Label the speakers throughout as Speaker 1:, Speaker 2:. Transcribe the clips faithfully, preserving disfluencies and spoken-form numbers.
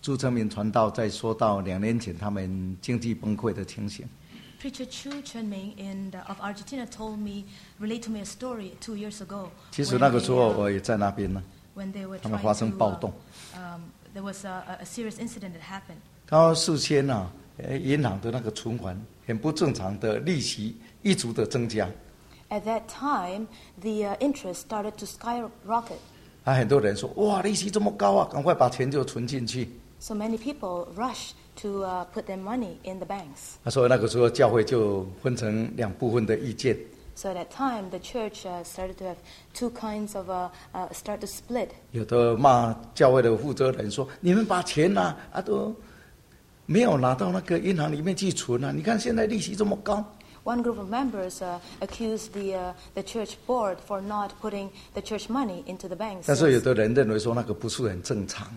Speaker 1: 朱成明传道在说到两年前他们经济崩溃的情形。
Speaker 2: Preacher Chu Chunming in the, of Argentina told me, relate to me a story two years ago.
Speaker 1: 其实那个时候我也在那边呢。
Speaker 2: When they were
Speaker 1: 他们发生暴动。
Speaker 2: trying to, uh, um, there was a, a serious incident that happened.
Speaker 1: 他说事先啊，银行的那个存款很不正常的利息一直的增加。
Speaker 2: At that time, the uh, interest started to skyrocket.
Speaker 1: 啊，很多人说哇，利息这么高啊，赶快把钱就存进去。
Speaker 2: So many people rush to uh, put their money in the banks.
Speaker 1: 所以那个时候教会就分成两部分的意见。
Speaker 2: So at that time, the church uh, started to have two kinds of uh, uh, start to split.
Speaker 1: 有的骂教会的负责人说：“你们把钱啊啊都没有拿到那个银行里面去存啊！你看现在利息这么高。”
Speaker 2: One group of members uh, accused the uh, the church board for not putting the church money into the banks.
Speaker 1: 但是有的人认为说那个不是很正常。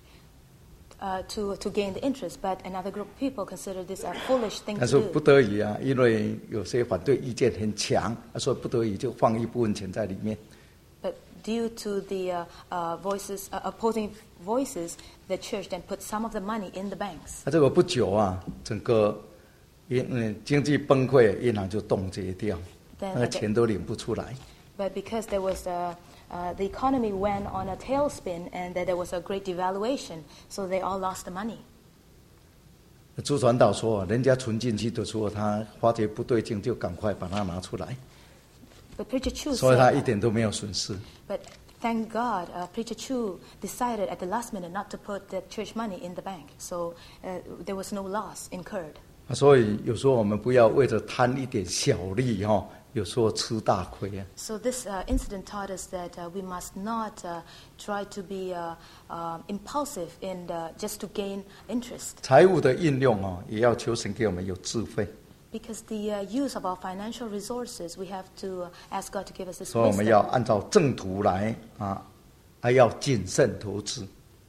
Speaker 2: Uh, to to gain the interest, but another group of people consider this a foolish thing
Speaker 1: 但
Speaker 2: to
Speaker 1: 是
Speaker 2: do.
Speaker 1: 不得已啊，因为有些反对意见很强，所以不得已就放一部分钱在里面。
Speaker 2: But due to the uh, uh, voices, uh, opposing voices, the church then put some of the money in the banks.
Speaker 1: 那、啊、这个不久啊，整个银嗯经济崩溃，银行就冻结掉，
Speaker 2: Then
Speaker 1: 那个钱都领不出来。
Speaker 2: But because there was a Uh, the economy went on a tailspin, and that there was a great devaluation, so they all lost the money.
Speaker 1: 朱传道说，人家存进去的时候，他发觉不对劲，就赶快把它拿出来。
Speaker 2: But Preacher Chu
Speaker 1: 所以他一
Speaker 2: said,
Speaker 1: 点都没有损失。
Speaker 2: but thank God, uh, Preacher Chu decided at the last minute not to put the church money in the bank, so uh, there was no loss incurred.
Speaker 1: 所以有时候我们不要为着贪一点小利哈、哦。有时候吃大亏啊。
Speaker 2: So this uh, incident taught us that uh, we must not uh, try to be uh, uh, impulsive in the, just to gain interest.
Speaker 1: 财务的运用哦，也要求神给我们有智慧。
Speaker 2: Because the uh, use of our financial resources, we have to uh, ask God to give us this
Speaker 1: 所以我们要
Speaker 2: wisdom.
Speaker 1: 按照正途来啊，还要谨慎投资。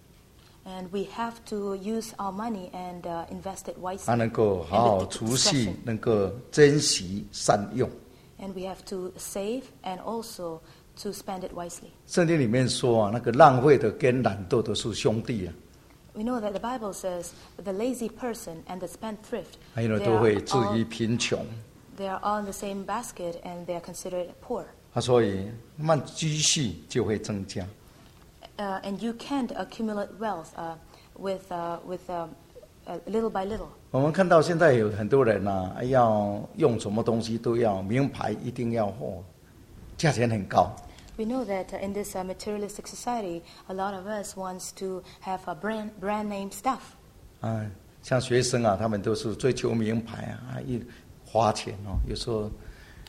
Speaker 2: And we have to use our money and uh, invest it
Speaker 1: 他
Speaker 2: wisely.
Speaker 1: 能够好好储蓄，能够珍惜善用。
Speaker 2: And we have to save and also to spend it wisely.
Speaker 1: 圣经里面说啊，那个浪费的跟懒惰的是兄弟啊。
Speaker 2: We know that the Bible says the lazy person and the spendthrift,
Speaker 1: 因为
Speaker 2: they
Speaker 1: 都
Speaker 2: are
Speaker 1: 会至
Speaker 2: all,
Speaker 1: 于贫穷。
Speaker 2: they are all in the same basket and they are considered poor.
Speaker 1: 啊，所以慢积蓄就会增加。
Speaker 2: Uh, and you can't accumulate wealth uh, with, uh, with uh, uh, little by little.
Speaker 1: 我们看到现在有很多人呐、啊，要用什么东西都要名牌，一定要货，价钱很高。
Speaker 2: We know that uh, in this uh, materialistic society, a lot of us wants to have a brand brand name stuff.
Speaker 1: 啊，像学生啊，他们都是追求名牌啊，一花钱哦，有时候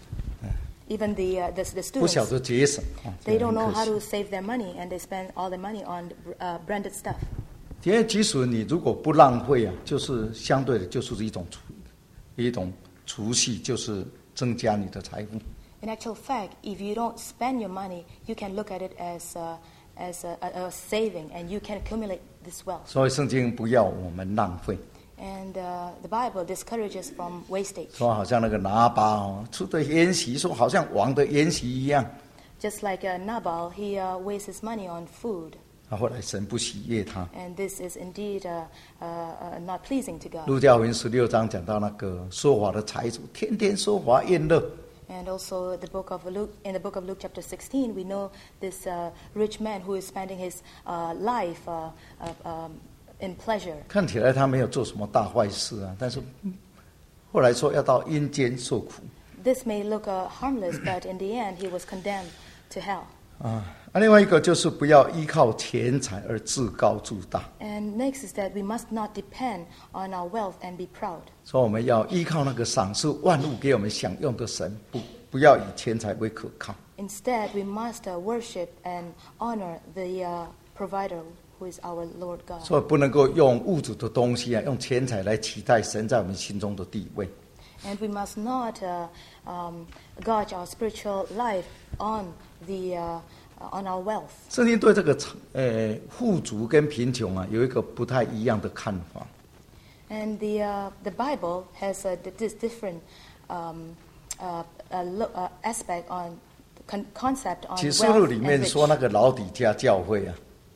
Speaker 2: Even the uh, the, the
Speaker 1: 不晓
Speaker 2: students,
Speaker 1: 得节省啊，这
Speaker 2: they
Speaker 1: 样
Speaker 2: don't
Speaker 1: 很
Speaker 2: know
Speaker 1: 可
Speaker 2: how
Speaker 1: 惜
Speaker 2: to save their money, and they spend all their money on uh, branded stuff.
Speaker 1: 因为即使你如果不浪费啊，就是相对的，就是一种储一种储蓄，就是增加你的财富。
Speaker 2: In actual fact, if you don't spend your money, you can look at it as uh, as a, a, a saving, and you can accumulate this wealth.
Speaker 1: 所以圣经不要我们浪费，
Speaker 2: And uh, the Bible discourages from wastage.
Speaker 1: 说好像那个拿巴哦，出的筵席，说好像王的筵席一样。
Speaker 2: Just like uh, Nabal, he uh, wastes his money on food.
Speaker 1: 啊，后来神不喜悦他。
Speaker 2: And this is indeed uh, uh, uh, not pleasing to God.
Speaker 1: 路加福音十六章讲到那个说谎的财主，天天说谎宴乐。
Speaker 2: And also the book of Luke, in the book of Luke chapter sixteen, we know this uh, rich man who is spending his uh, life uh, uh, um, in pleasure.
Speaker 1: 看起来他没有做什么大坏事啊，但是后来说要到阴间受苦。
Speaker 2: This may look uh, harmless, but in the end, he was condemned to hell.
Speaker 1: 啊，啊，另外一个就是不要依靠钱财而自高自大。
Speaker 2: And next is that we must not depend on our wealth and be proud.
Speaker 1: 所以我们要依靠那个赏赐万物给我们享用的神，不不要以钱财为可靠。
Speaker 2: Instead, we must uh, worship and honor the uh, provider who is our Lord God.
Speaker 1: 所以不能够用物质的东西啊，用钱财来取代神在我们心中的地位。
Speaker 2: And we must not uh, um, gauge our spiritual life on the uh, on our wealth.
Speaker 1: 圣经对这个呃富足跟贫穷啊，有一个不太一样的看法。
Speaker 2: And the uh, the Bible has a this different um, uh, uh, lo- uh, aspect on con- concept on
Speaker 1: 启示录
Speaker 2: wealth
Speaker 1: 里
Speaker 2: and
Speaker 1: 面
Speaker 2: rich.
Speaker 1: 说那个老底家教会啊，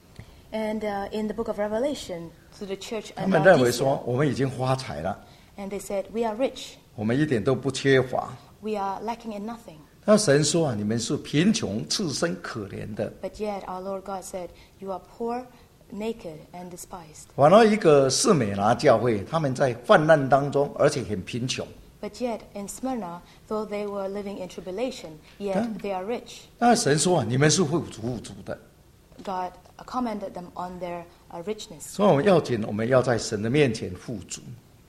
Speaker 2: And uh, in the book of Revelation, to the church
Speaker 1: 他
Speaker 2: at
Speaker 1: 们认为
Speaker 2: Laodicea,
Speaker 1: 说我们已经发财了，
Speaker 2: and they said, we are rich,
Speaker 1: 我们一点都不缺乏。
Speaker 2: we are lacking in nothing.
Speaker 1: 那神说啊，你们是贫穷、赤身、可怜的。
Speaker 2: But yet our Lord God said, you are poor, naked, and despised.
Speaker 1: 反而一个士美拿教会，他们在患难当中，而且很贫穷。
Speaker 2: But yet in Smyrna, though they were living in tribulation, yet
Speaker 1: Yeah.
Speaker 2: they are rich.
Speaker 1: 那神说啊，你们是富足富足的。
Speaker 2: God commended them on their uh, richness.
Speaker 1: 所以我们要紧，我们要在神的面前富足。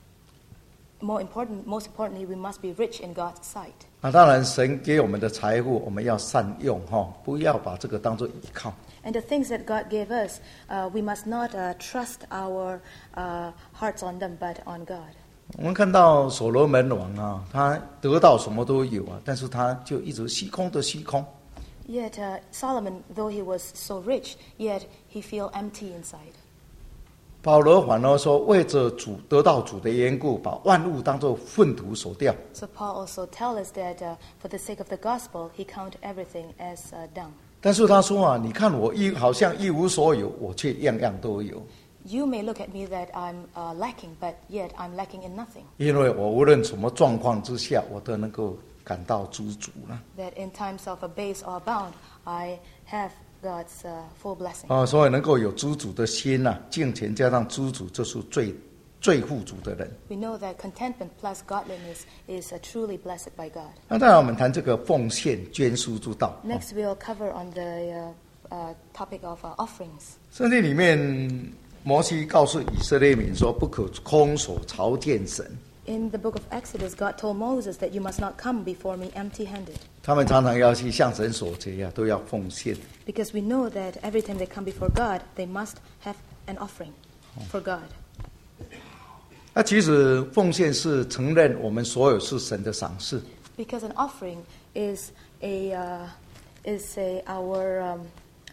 Speaker 2: More important, most importantly, we must be rich in God's sight.
Speaker 1: 那当然，神给我们的财富，我们要善用哈，不要把这个当做依靠。
Speaker 2: And the things that God gave us, uh, we must not uh, trust our uh, hearts on them, but on God.
Speaker 1: 我们看到所罗门王啊，他得到什么都有啊，但是他就一直虚空的虚空。
Speaker 2: Yet uh, Solomon, though he was so rich, yet he feel empty inside.
Speaker 1: 保罗反而说，为着主得到主的缘故，把万物当作粪土所掉。
Speaker 2: So Paul also tells us that uh, for the sake of the gospel, he count everything as uh, dung.
Speaker 1: 但是他说啊，你看我一好像一无所有，我却样样都有。
Speaker 2: You may look at me that I'm uh, lacking, but yet I'm lacking in nothing.
Speaker 1: 因为我无论什么状况之下，我都能够感到知足了。
Speaker 2: That in times of abase or abound, I have God's uh, full blessing.
Speaker 1: 啊，所以能够有知足的心呐、啊，敬虔加上知足，就是最最富足的人。
Speaker 2: We know that contentment plus godliness is uh, truly blessed by God.
Speaker 1: 那当然，我们谈这个奉献捐书之道。
Speaker 2: Next, we'll cover on the uh, uh, topic of uh, offerings.
Speaker 1: 圣经里面，摩西告诉以色列民说，不可空手朝见神。
Speaker 2: In the book of Exodus, God told Moses that you must not come before me empty-handed.
Speaker 1: 他们常常要去向神所求呀、啊，都要奉献。
Speaker 2: Because we know that every time they come before God, they must have an offering for God.
Speaker 1: 那其实奉献是承认我们所有是神的赏赐。
Speaker 2: Because an offering is a uh, is a our um,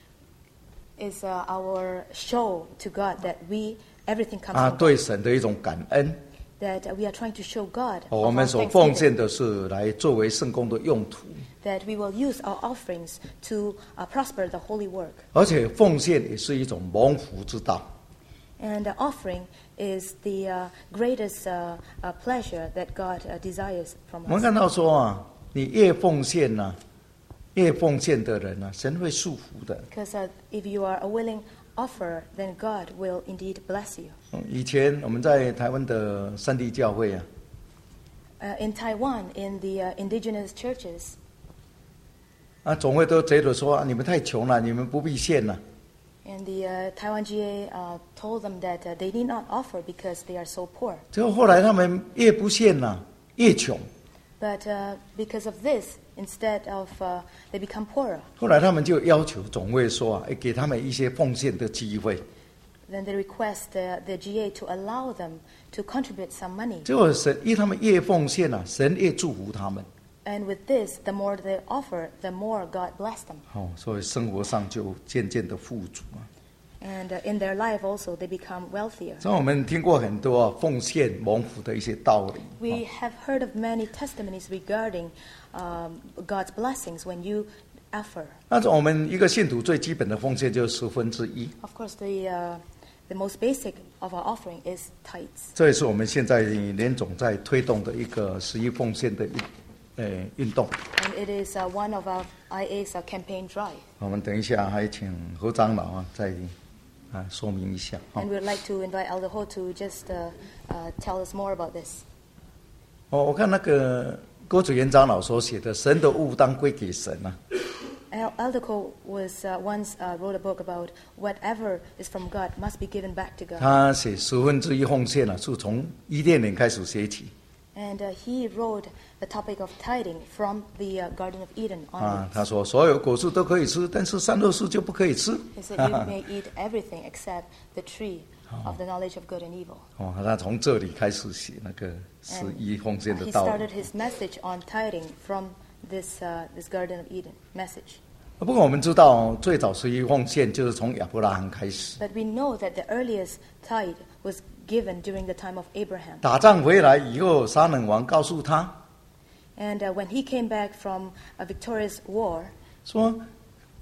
Speaker 2: is uh, our show to God that we everything comes
Speaker 1: 啊，
Speaker 2: from
Speaker 1: 对
Speaker 2: God.
Speaker 1: 神的一种感恩。
Speaker 2: That uh, we are trying to show God
Speaker 1: 哦
Speaker 2: of
Speaker 1: 我
Speaker 2: our
Speaker 1: 们所奉
Speaker 2: thanksgiving.
Speaker 1: 献的是来作为圣工的用途，
Speaker 2: That we will use our offerings to uh, prosper the holy work.
Speaker 1: 而且奉献也是一种蒙福之道。
Speaker 2: And the offering is the uh, greatest uh, uh, pleasure that God uh, desires
Speaker 1: 我
Speaker 2: from
Speaker 1: 们
Speaker 2: us.
Speaker 1: 看到说啊，你越奉献呢、啊，越奉献的人呢、啊，神会祝福的。
Speaker 2: Because uh, if you are a willing offerer, then God will indeed bless you.
Speaker 1: 嗯以前我们在台湾的山地教会啊，
Speaker 2: Uh, in Taiwan, in the uh, indigenous churches,
Speaker 1: 啊，总会都觉得说、啊、你们太穷了，你们不必献了。
Speaker 2: and the uh, Taiwan G A uh, told them that uh, they need not offer because they are so poor.
Speaker 1: 结果后来他们越不献了，越穷。
Speaker 2: But uh, because of this, instead of uh, they become poorer.
Speaker 1: 后来他们就要求总会说啊，哎给他们一些奉献的机会。
Speaker 2: Then they request uh, the G A to allow them to contribute some money.
Speaker 1: 结果神因为他们越奉献啊，神越祝福他们。
Speaker 2: And with this, the more they offer, the more God bless them.
Speaker 1: 哦，所以生活上就渐渐的富足啊。
Speaker 2: And uh, in their life also, they become wealthier.
Speaker 1: 所以我们听过很多啊奉献蒙福的一些道理。
Speaker 2: We have heard of many testimonies regarding um, God's blessings when you offer.
Speaker 1: 那我们一个信徒最基本的奉献就是十分之一，
Speaker 2: Of course, the uh, the most basic of our offering is tithes.
Speaker 1: 这也是我们现在联总在推动的一个十一奉献的运呃运动。
Speaker 2: And it is uh, one of our I A's uh, campaign drive.
Speaker 1: 我们等一下还请何长老啊再啊说明一下。哦
Speaker 2: And we'd like to invite Elder Ho to just uh, uh, tell us more about this.
Speaker 1: 哦，我看那个郭子元长老所写的《神的物当归给神》啊，
Speaker 2: El- Elder Ko was uh, once uh, wrote a book about whatever is from God must be given back to God.
Speaker 1: 他写十分之一奉献啊，是从伊甸园开始写起
Speaker 2: And uh, he wrote the topic of tithing from the uh, Garden of Eden
Speaker 1: 啊。
Speaker 2: onwards.
Speaker 1: 他说所有果树都可以吃，但是善恶树就不可以吃。
Speaker 2: He said, you may eat everything except the tree of the knowledge of good and evil.
Speaker 1: 哦，他从这里开始写那个十一奉献
Speaker 2: And
Speaker 1: 的
Speaker 2: he
Speaker 1: 道理。
Speaker 2: started his message on tithing from this, uh, this Garden of Eden message.
Speaker 1: 不过我们知道，最早十一奉献就是从亚伯拉罕开始。
Speaker 2: But we know that the earliest tithe was given during the time of Abraham.
Speaker 1: 打仗回来以后，撒冷王告诉他
Speaker 2: And uh, when he came back from a victorious war,
Speaker 1: 说：“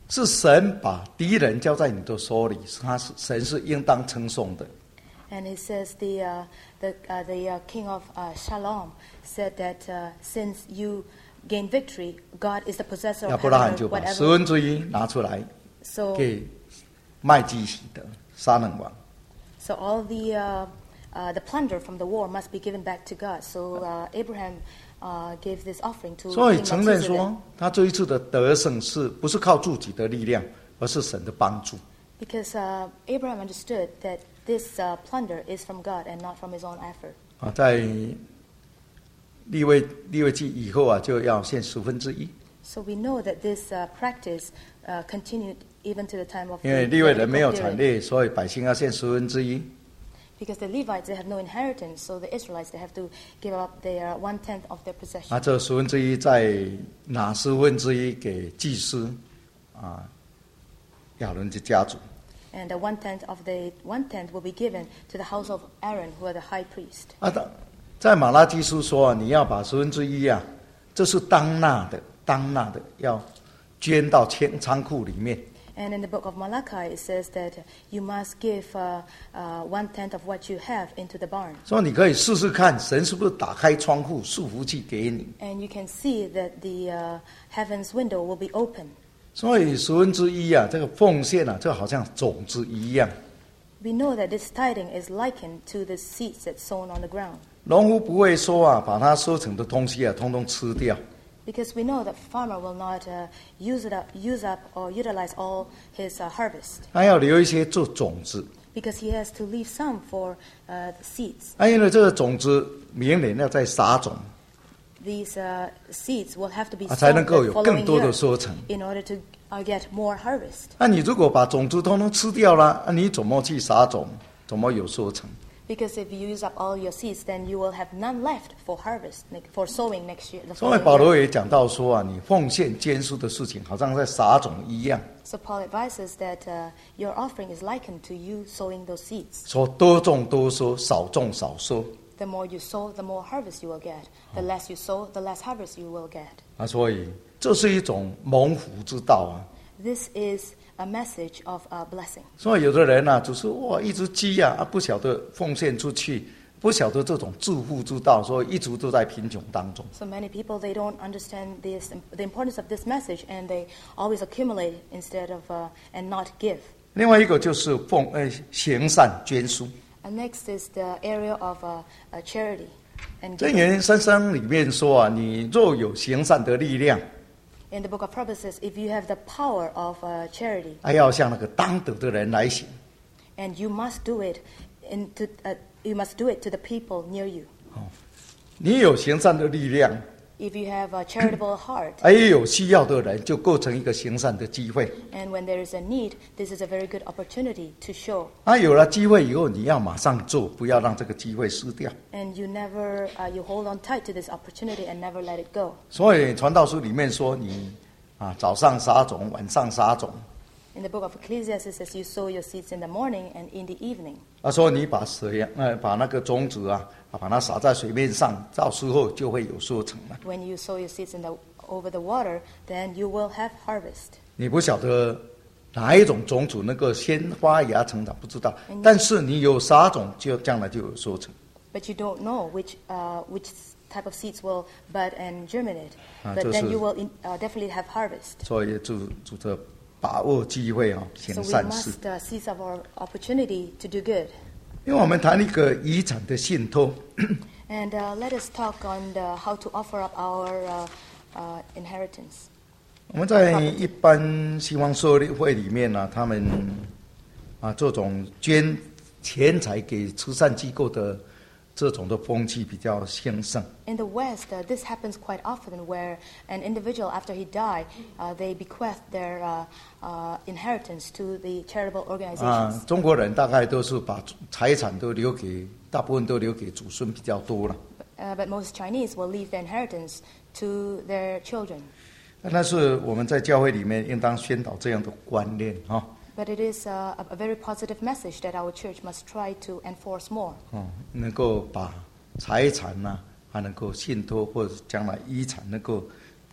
Speaker 1: 是神把敌人交在你的手里，他是神是应当称颂的。
Speaker 2: And he says the uh, the uh, the uh, king of uh, Shalom said that uh, since you gain victory, God is the possessor
Speaker 1: 亚
Speaker 2: of
Speaker 1: 伯拉罕
Speaker 2: heaven
Speaker 1: 就
Speaker 2: or
Speaker 1: 把十
Speaker 2: whatever.
Speaker 1: 分之一拿出来
Speaker 2: So
Speaker 1: 给麦基洗德撒冷王。
Speaker 2: so all the uh, uh, the plunder from the war must be given back to God. So uh, Abraham uh, gave this offering to
Speaker 1: 所以
Speaker 2: King
Speaker 1: 承认
Speaker 2: Melchizedek.
Speaker 1: 说，他这一次的得胜是不是靠自己的力量，而是神的帮助。
Speaker 2: Because uh, Abraham understood that this uh, plunder is from God and not from his own effort.
Speaker 1: 啊，在利未利未记以后啊，就要献十分之一，
Speaker 2: So we know that this uh, practice uh, continued even to the time of
Speaker 1: 因为
Speaker 2: the
Speaker 1: 利未人没有
Speaker 2: Levitical
Speaker 1: 产
Speaker 2: period.
Speaker 1: 业，所以百姓要献十分之一。
Speaker 2: Because the Levites, they have no inheritance, so the Israelites, they have to give up their one-tenth of their possession.
Speaker 1: 啊，这十分之一再拿十分之一给祭司啊，亚伦的家族。
Speaker 2: And the one-tenth of the one-tenth will be given to the house of Aaron, who are the high priest.
Speaker 1: 啊，在在马拉基书说啊，你要把十分之一啊，这是当纳的，当纳的要捐到仓仓库里面。
Speaker 2: And in the book of Malachi, it says that you must give uh, uh, one-tenth of what you have into the barn.
Speaker 1: 所以你可以试试看，神是不是打开窗户束福气给你。
Speaker 2: And you can see that the uh, heaven's window will be open.
Speaker 1: 所以十分之一啊，这个奉献啊，就好像种子一样。
Speaker 2: We know that this tithing is likened to the seeds that's sown on the ground.
Speaker 1: 农夫不会说啊，把他收成的东西啊，通通吃掉。
Speaker 2: Because we know that farmer will not uh, use it up, use up or utilize all his uh, harvest.
Speaker 1: 他要留一些做种子。
Speaker 2: Because he has to leave some for uh, the seeds.
Speaker 1: 啊，因为这个种子明年要再撒种，
Speaker 2: These uh, seeds will have to be
Speaker 1: 啊，才
Speaker 2: sown
Speaker 1: 能
Speaker 2: the
Speaker 1: 够有更
Speaker 2: following
Speaker 1: 多的
Speaker 2: year
Speaker 1: 收成。
Speaker 2: in order to uh, get more harvest.
Speaker 1: 那你如果把种子通通吃掉了，啊，你怎么去撒种？怎么有收成？
Speaker 2: Because if you use up all your seeds, then you will have none left for harvest, ne- for sowing next year. The
Speaker 1: 所以
Speaker 2: following
Speaker 1: 保罗
Speaker 2: year.
Speaker 1: 也讲到说啊，你奉献捐书的事情，好像在撒种一样，
Speaker 2: So Paul advises that uh, your offering is likened to you sowing those seeds.
Speaker 1: 说多种多收，少种少收。
Speaker 2: The more you sow, the more harvest you will get. The less you sow, the less harvest you will get.
Speaker 1: 啊，所以这是一种蒙福之道啊。
Speaker 2: This is a message of uh, blessing.
Speaker 1: 所以有的人呢、啊，就是哇，一直积呀、啊，不晓得奉献出去，不晓得这种致富之道，所以一直都在贫穷当中。
Speaker 2: So many people, they don't understand this, the importance of this message, and they always accumulate instead of uh, and not give.
Speaker 1: 另外一个就是奉呃行善捐书。
Speaker 2: And next is the area of uh, uh, charity and
Speaker 1: 箴
Speaker 2: giving.
Speaker 1: 言三章里面说啊，你若有行善的力量，
Speaker 2: In the book of Proverbs says, if you have the power of uh, charity,
Speaker 1: 还要向那个当得的人来行。
Speaker 2: and you must do it, in to, uh, you must do it to the people near you.
Speaker 1: 你有行善的力量，
Speaker 2: If you have a charitable heart,
Speaker 1: 还有需要的人，就构成一个行善的机会。
Speaker 2: and when there is a need, this is a very good opportunity to show.
Speaker 1: 啊，有了机会以后，你要马上做，不要让这个机会失掉。
Speaker 2: And you never, uh, you hold on tight to this opportunity and never let it go.
Speaker 1: 所以传道书里面说你，啊，早上撒种，晚上撒种。
Speaker 2: In the book of Ecclesiastes, it says you sow your seeds in the morning and in the evening.
Speaker 1: 他说你把水，呃，把那个种子啊，啊把它撒在水面上，到时候就会有收成了。
Speaker 2: When you sow your seeds in the, over the water, then you will have harvest.
Speaker 1: 你不晓得哪一种种子能够先发芽成长，不知道。但是你有撒种，就将来就有收成。
Speaker 2: But you don't know which, uh, which type of seeds will bud and germinate.
Speaker 1: Ah,
Speaker 2: But
Speaker 1: 就是
Speaker 2: then you will in, uh, definitely have harvest.
Speaker 1: 所以主主着把握机会啊，行
Speaker 2: So we
Speaker 1: 善事。
Speaker 2: must uh, seize up our opportunity to do good.
Speaker 1: 因为我们谈一个遗产的信托，
Speaker 2: And uh, let us talk on the, how to offer up our uh, uh, inheritance.
Speaker 1: 我们在一般西方社会里面呢、啊，他们啊这种捐钱财给慈善机构的这种的风气比较兴盛。
Speaker 2: In the West, uh, this happens quite often where an individual, after he died, uh, they bequeath their uh, uh, inheritance to the charitable
Speaker 1: 啊
Speaker 2: organizations.，
Speaker 1: 中国人大概都是把财产都留给，大部分都留给祖孙比较多了。
Speaker 2: Uh, but most Chinese will leave their inheritance to their children.
Speaker 1: 但是我们在教会里面应当宣导这样的观念啊，
Speaker 2: But it is uh, a, a very positive message that our church must try to enforce more.
Speaker 1: 哦，能够把财产呐、啊，还能够信托或者将来遗产能够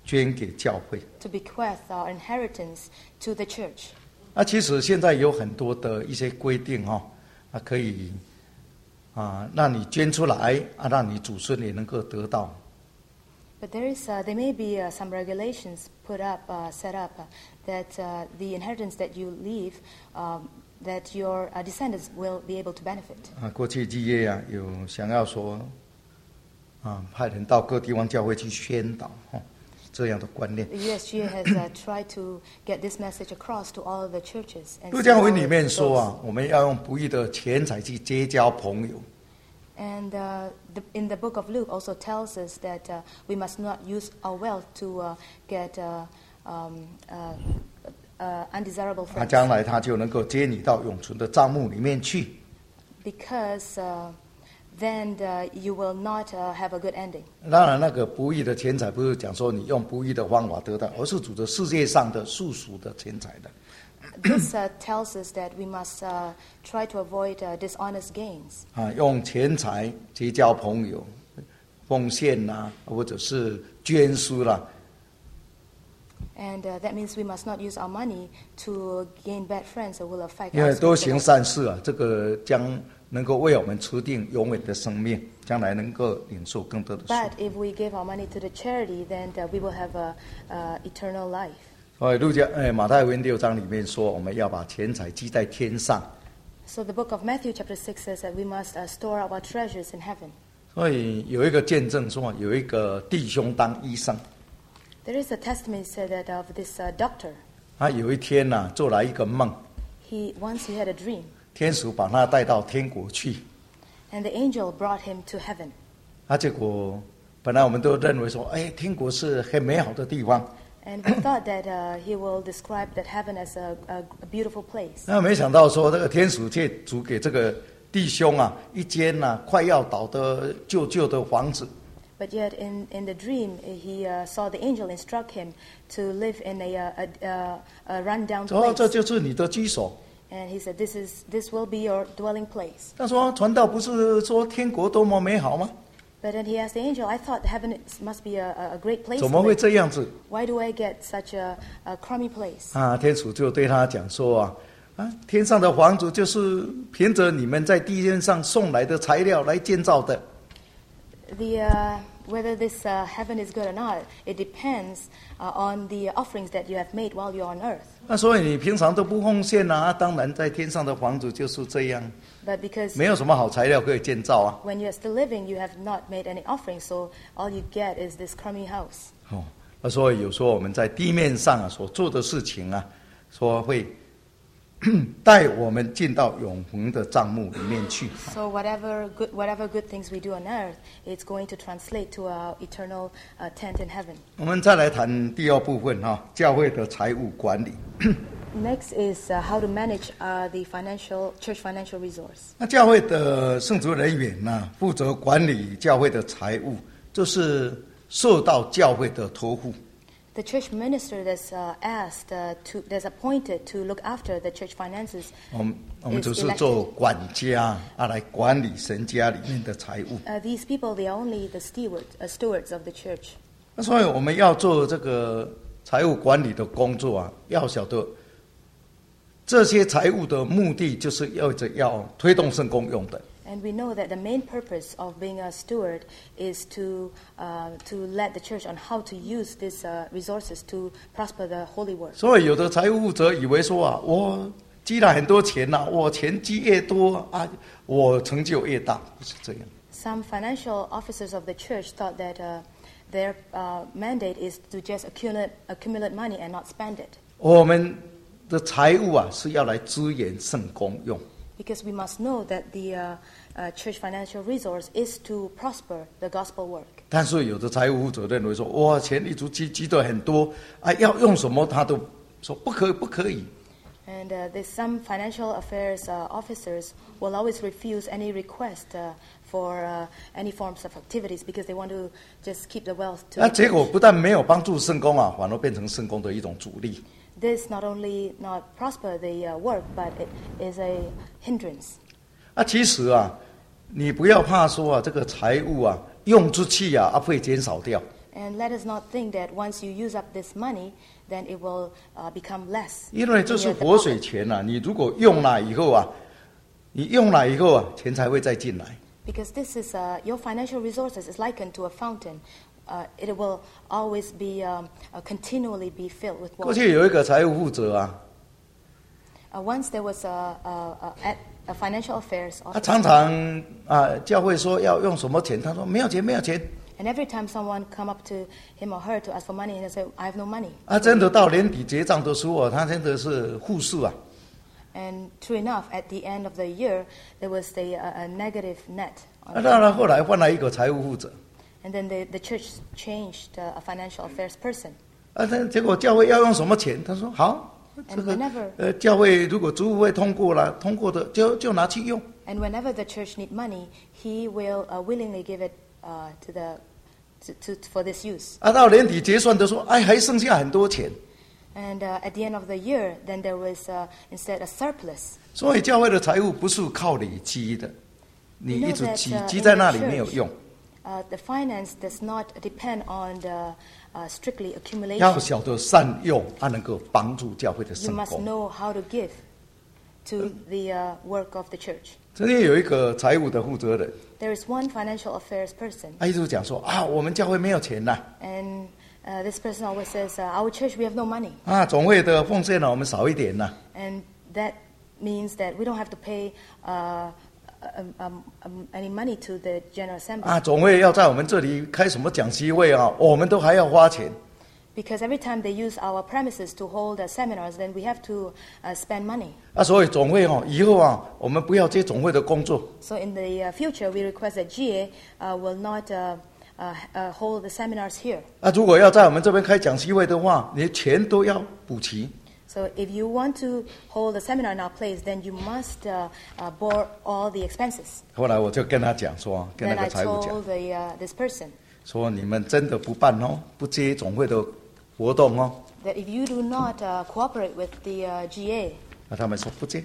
Speaker 1: 捐给教会。
Speaker 2: To bequeath our inheritance to the church.
Speaker 1: 那、啊、其实现在有很多的一些规定哈、哦，啊可以啊让你捐出来啊，让你祖孙也能够得到。
Speaker 2: But there is, uh, there may be uh, some regulations put up, uh, set up, uh, that uh, the inheritance that you leave, um, that your uh, descendants will be able to benefit.
Speaker 1: 啊，过去基业啊有想要说啊派人到各地方教会去宣导哈、哦、这样的观念。
Speaker 2: The U S G A has uh, tried to get this message across to all of the churches.
Speaker 1: 路加福音里面说啊，我们要用不义的钱财去结交朋友。
Speaker 2: And uh, the, in the book of Luke also tells us that uh, we must not use our wealth to uh, get uh, um, uh, uh, undesirable
Speaker 1: 啊，
Speaker 2: friends.
Speaker 1: 将来他就能够接你到永存的帐幕里面去。
Speaker 2: Because uh, then uh, you will not uh, have a good ending.
Speaker 1: 当然，那个不义的钱财不是讲说你用不义的方法得到，而是指着世界上的世俗的钱财的。
Speaker 2: This uh, tells us that we must uh, try to avoid uh, dishonest gains.
Speaker 1: 啊，用钱财结交朋友，奉献啦、啊，或者是捐书啦。
Speaker 2: And uh, that means we must not use our money to gain bad friends that will affect
Speaker 1: 因为
Speaker 2: us.
Speaker 1: 多行善事啊，这个将能够为我们持定永远的生命，将来能够领受更多的福。
Speaker 2: But if we give our money to the charity, then uh, we will have a, uh, eternal life.
Speaker 1: 所以路加诶马太福音六章里面说，我们要把钱财积在天上。
Speaker 2: So the book of Matthew chapter six says that we must uh, store up our treasures in heaven.
Speaker 1: 所以有一个见证说，有一个弟兄当医生，
Speaker 2: There is a testimony said that of this uh, doctor.
Speaker 1: 他有一天呐、啊，做来一个梦，
Speaker 2: He once he had a dream,
Speaker 1: 天使把他带到天国去。
Speaker 2: and the angel brought him to heaven.
Speaker 1: 啊，结果本来我们都认为说，哎，天国是很美好的地方。
Speaker 2: And we thought that uh, he will describe that heaven as a, a, a beautiful place.
Speaker 1: 那没想到说，这个天使却租给这个弟兄啊一间呐、啊、快要倒的旧旧的房子。
Speaker 2: But yet in, in the dream, he uh, saw the angel instruct him to live in a, a, a, a rundown
Speaker 1: 说
Speaker 2: place.
Speaker 1: 这就是你的居所。
Speaker 2: And he said, this, is, this will be your dwelling place.
Speaker 1: 他说传道不是说天国多么美好吗？
Speaker 2: But then he asked the angel, I thought heaven is, must be a, a great place
Speaker 1: 怎
Speaker 2: to
Speaker 1: 么会
Speaker 2: live.
Speaker 1: 这样子？
Speaker 2: Why do I get such a, a crummy place?
Speaker 1: 啊，天使就对他讲说啊，啊，天上的房子就是凭着你们在地面上送来的材料来建造的。
Speaker 2: The, uh, whether this uh, heaven is good or not, it depends uh, on the offerings that you have made while you're on earth.
Speaker 1: 那所以你平常都不奉献啊，当然在天上的房子就是这样，
Speaker 2: But because
Speaker 1: 没有什么好材料可以建造啊。
Speaker 2: when you're still living, you have not made any offerings, so all you get is this crummy house.
Speaker 1: 哦，那所以有时候我们在地面上啊所做的事情啊，说会带我们进到永恒的帐幕里面去。
Speaker 2: So whatever good, whatever good things we do on earth, it's going to translate to our eternal uh, tent in heaven.
Speaker 1: 我们再来谈第二部分哈、啊，教会的财务管理。
Speaker 2: Next is uh, how to manage uh, the financial church financial resource.
Speaker 1: 那教会的圣职人员呢，负责管理教会的财务，这是受到教会的托付。
Speaker 2: The church minister that's uh, asked uh, to, that's appointed to look after the church finances.
Speaker 1: 我们我们
Speaker 2: Is
Speaker 1: 只是
Speaker 2: elected.
Speaker 1: 做管家啊，来管理神家里面的财务。
Speaker 2: Uh, these people, they are only the steward, uh, stewards of the church.
Speaker 1: 那所以我们要做这个财务管理的工作啊，要晓得这些财务的目的就是要着要推动圣工用的。
Speaker 2: And we know that the main purpose of being a steward is to uh, to let the church on how to use these uh, resources to prosper the holy work.
Speaker 1: 所以有的财务负责以为说啊，我积了很多钱呐、啊，我钱积越多啊，我成就越大，不是这样。
Speaker 2: Some financial officers of the church thought that uh, their uh, mandate is to just accumulate accumulate money and not spend it.
Speaker 1: 我们的财务啊是要来支援圣工用。
Speaker 2: Because we must know that the uh, uh, church financial resource is to prosper the gospel work.
Speaker 1: 但是有的财务负责认为说，哇，钱一直积积的很多啊，要用什么他都说不可以，不可以。
Speaker 2: And uh, there's some financial affairs uh, officers will always refuse any request uh, for uh, any forms of activities because they want to just keep the wealth to
Speaker 1: 那
Speaker 2: the
Speaker 1: 结果
Speaker 2: church.
Speaker 1: 不但没有帮助圣工啊，反而变成圣工的一种阻力。
Speaker 2: This not only not prosper the uh, work, but it is a hindrance.
Speaker 1: 啊，其实啊，你不要怕说啊，这个财务啊用出去啊，啊会减少掉。
Speaker 2: And let us not think that once you use up this money, then it will uh, become less.
Speaker 1: 因为这是活水钱啊，你如果用了以后啊，你用了以后啊，钱才会再进来。
Speaker 2: Because this is uh, your financial resources is likened to a fountain. Uh, it will always be um, uh, continually be filled with
Speaker 1: 过
Speaker 2: water.
Speaker 1: 去有一个财务负责啊，
Speaker 2: Uh, once there was a, a, a, a, a financial affairs
Speaker 1: 他
Speaker 2: officer,
Speaker 1: 常常啊，教会说要用什么钱，他说没有钱，没有钱。
Speaker 2: and every time someone come up to him or her to ask for money, and they say, "I have no money."
Speaker 1: 啊，真的到年底结账的时候，他真的是负数啊。
Speaker 2: And true enough, at the end of the year, there was the, uh, a negative net.
Speaker 1: 啊，当然后来换了一个财务负责，
Speaker 2: And then the, the church changed uh, a financial affairs person.
Speaker 1: 啊，但结果教会要用什么钱？他说好，这
Speaker 2: And
Speaker 1: 个
Speaker 2: whenever
Speaker 1: 呃，教会如果主务会通过了，通过的就就拿去用。
Speaker 2: And whenever the church need money, he will uh, willingly give it uh, to the to, to for this use.
Speaker 1: 啊，到年底结算的时候，哎，还剩下很多钱，
Speaker 2: And uh, at the end of the year, then there was uh, instead a surplus.
Speaker 1: 所以教会的财务不是靠累积的，你
Speaker 2: You know
Speaker 1: 一直
Speaker 2: that,
Speaker 1: 积
Speaker 2: uh,
Speaker 1: 积
Speaker 2: in
Speaker 1: 在
Speaker 2: the
Speaker 1: 那里没有
Speaker 2: church,
Speaker 1: 用。
Speaker 2: Uh, the finance does not depend on the uh, strictly
Speaker 1: 要
Speaker 2: accumulation.
Speaker 1: 晓得善用，它能够帮助教会的
Speaker 2: You
Speaker 1: 圣
Speaker 2: must
Speaker 1: 工。
Speaker 2: know how to give to the uh, work of the church.
Speaker 1: 这里有一个财务的负责人，
Speaker 2: There is one financial affairs person,
Speaker 1: 他一直讲说啊，我们教会没有钱呐，
Speaker 2: and uh, this person always says, uh, "Our church, we have no money,"
Speaker 1: 啊，总会的奉献呢我们少一点呐。
Speaker 2: and that means that we don't have to pay uh, um, um, um, any money to the General Assembly.
Speaker 1: 啊，总会要在我们这里开什么讲习会啊，我们都还要花钱。
Speaker 2: Because every time they use our premises to hold uh, seminars, then we have to uh, spend money.
Speaker 1: 啊，所以总会哦，以后啊，我们不要接总会的工作。
Speaker 2: So in the uh, future, we request that G A uh, will not uh, uh, uh, hold the seminars here.
Speaker 1: 啊，如果要在我们这边开讲习会的话，你钱都要补齐。
Speaker 2: So if you want to hold a seminar in our place, then you must uh, uh, bore all the expenses.
Speaker 1: 后来我就跟他讲说，跟那
Speaker 2: Then
Speaker 1: 个
Speaker 2: I
Speaker 1: 财务讲
Speaker 2: told the, uh, this person
Speaker 1: 说，你们真的不办哦，不接总会的活动哦。
Speaker 2: that if you do not uh, cooperate with the uh, G A,
Speaker 1: 那他们说不接。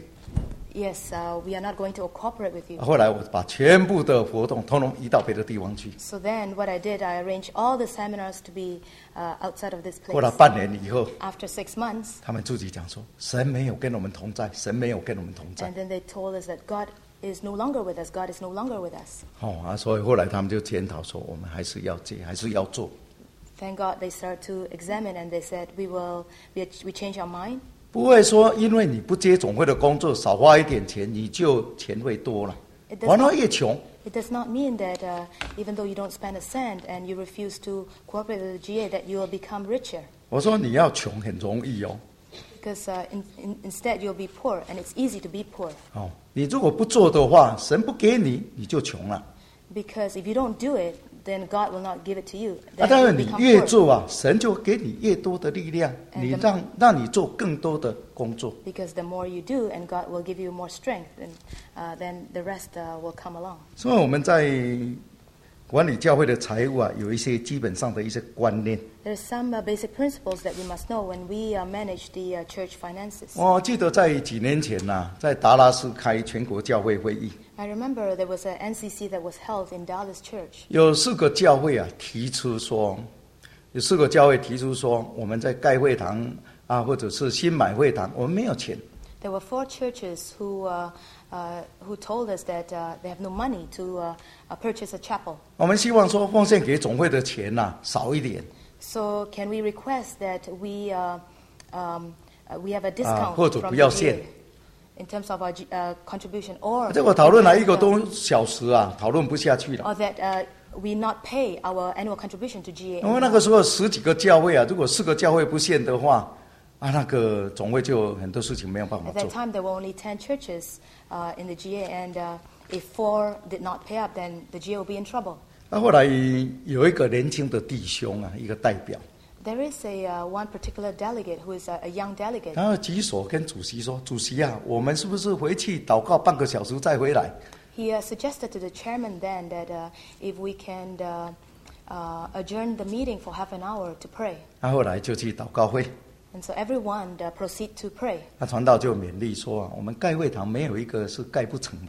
Speaker 2: yes, uh, we are not going to cooperate with you.
Speaker 1: 后来我把全部的活动通通移到别的地方去。
Speaker 2: So then what I did, I arranged all the seminars to be uh, outside of this
Speaker 1: 后来
Speaker 2: place.
Speaker 1: 半年以后，
Speaker 2: After six months,
Speaker 1: 他们自己讲说，神没有跟我们同在，神没有跟我们同在。
Speaker 2: and then they told us that God is no longer with us. God is no longer with us.
Speaker 1: 哦啊，所以后来他们就检讨说，我们还是要接，还是要做。
Speaker 2: Thank God they started to examine and they said, we will, we, we change our mind.
Speaker 1: 不会说因为你不接总会的工作，少花一点钱，你就钱会多了，
Speaker 2: It does
Speaker 1: 反而
Speaker 2: not,
Speaker 1: 越穷。
Speaker 2: it does not mean that uh, even though you don't spend a cent and you refuse to cooperate with the G A, that you will become richer.
Speaker 1: 我说你要穷很容易哦，
Speaker 2: Because uh, in, in, instead you'll be poor, and it's easy to be poor.
Speaker 1: 哦，你如果不做的话，神不给你，你就穷了。
Speaker 2: Because if you don't do it, then God will not give it to you.
Speaker 1: 啊，
Speaker 2: Then
Speaker 1: 当
Speaker 2: you
Speaker 1: 然
Speaker 2: will
Speaker 1: 你
Speaker 2: become
Speaker 1: 越
Speaker 2: poor.
Speaker 1: 做啊，神就给你越多的力量，
Speaker 2: And
Speaker 1: 你
Speaker 2: the-
Speaker 1: 让让你做更多的工作。
Speaker 2: Because the more you do, and God will give you more strength, and uh, then the rest uh, will come along.
Speaker 1: 所以我们在管理教会的财务啊，有一些基本上的一些观念。
Speaker 2: There are some uh, basic principles that we must know when we uh, manage the uh, church finances.
Speaker 1: 我记得在几年前呐、在达拉斯开全国教会会议，
Speaker 2: I remember there was an N C C that was held in Dallas Church.
Speaker 1: 有四个教会啊提出说，有四个教会提出说，我们在盖会堂啊，或者是新买会堂，我们没有钱。
Speaker 2: There were four churches who uh, uh, who told us that uh, they have no money to uh, uh, purchase a chapel.
Speaker 1: 我们希望说奉献给总会的钱呐、少一点
Speaker 2: So can we request that we uh, um, uh, we have a
Speaker 1: 啊，
Speaker 2: discount
Speaker 1: 或者
Speaker 2: from
Speaker 1: 不
Speaker 2: the
Speaker 1: 要
Speaker 2: G
Speaker 1: 限
Speaker 2: A。in terms of our G- uh, contribution, or
Speaker 1: 结果讨论了一个
Speaker 2: or
Speaker 1: 多小时啊，讨论不下去了。
Speaker 2: that uh, we not pay our annual contribution to G A.
Speaker 1: 因为那个时候十几个教会啊，如果四个教会不献的话，啊，那个总会就很多事情没有办法
Speaker 2: At that
Speaker 1: 做。
Speaker 2: time, there were only ten churches uh, in the G A, and uh, if four did not pay up, then the G A will be in trouble.
Speaker 1: 那后来有一个年轻的弟兄啊，一个代表，
Speaker 2: There is a uh, one particular delegate who is a, a young delegate.
Speaker 1: 然后举手跟主席说：“主席啊，我们是不是回去祷告半个小时再回来？”
Speaker 2: He uh, suggested to the chairman then that uh, if we can uh, uh, adjourn the meeting for half an hour to pray.
Speaker 1: 那后来就去祷告会，
Speaker 2: And so everyone uh, proceed to pray.
Speaker 1: 那传道就勉励说啊，我们盖会堂没有一个是盖不成的啦。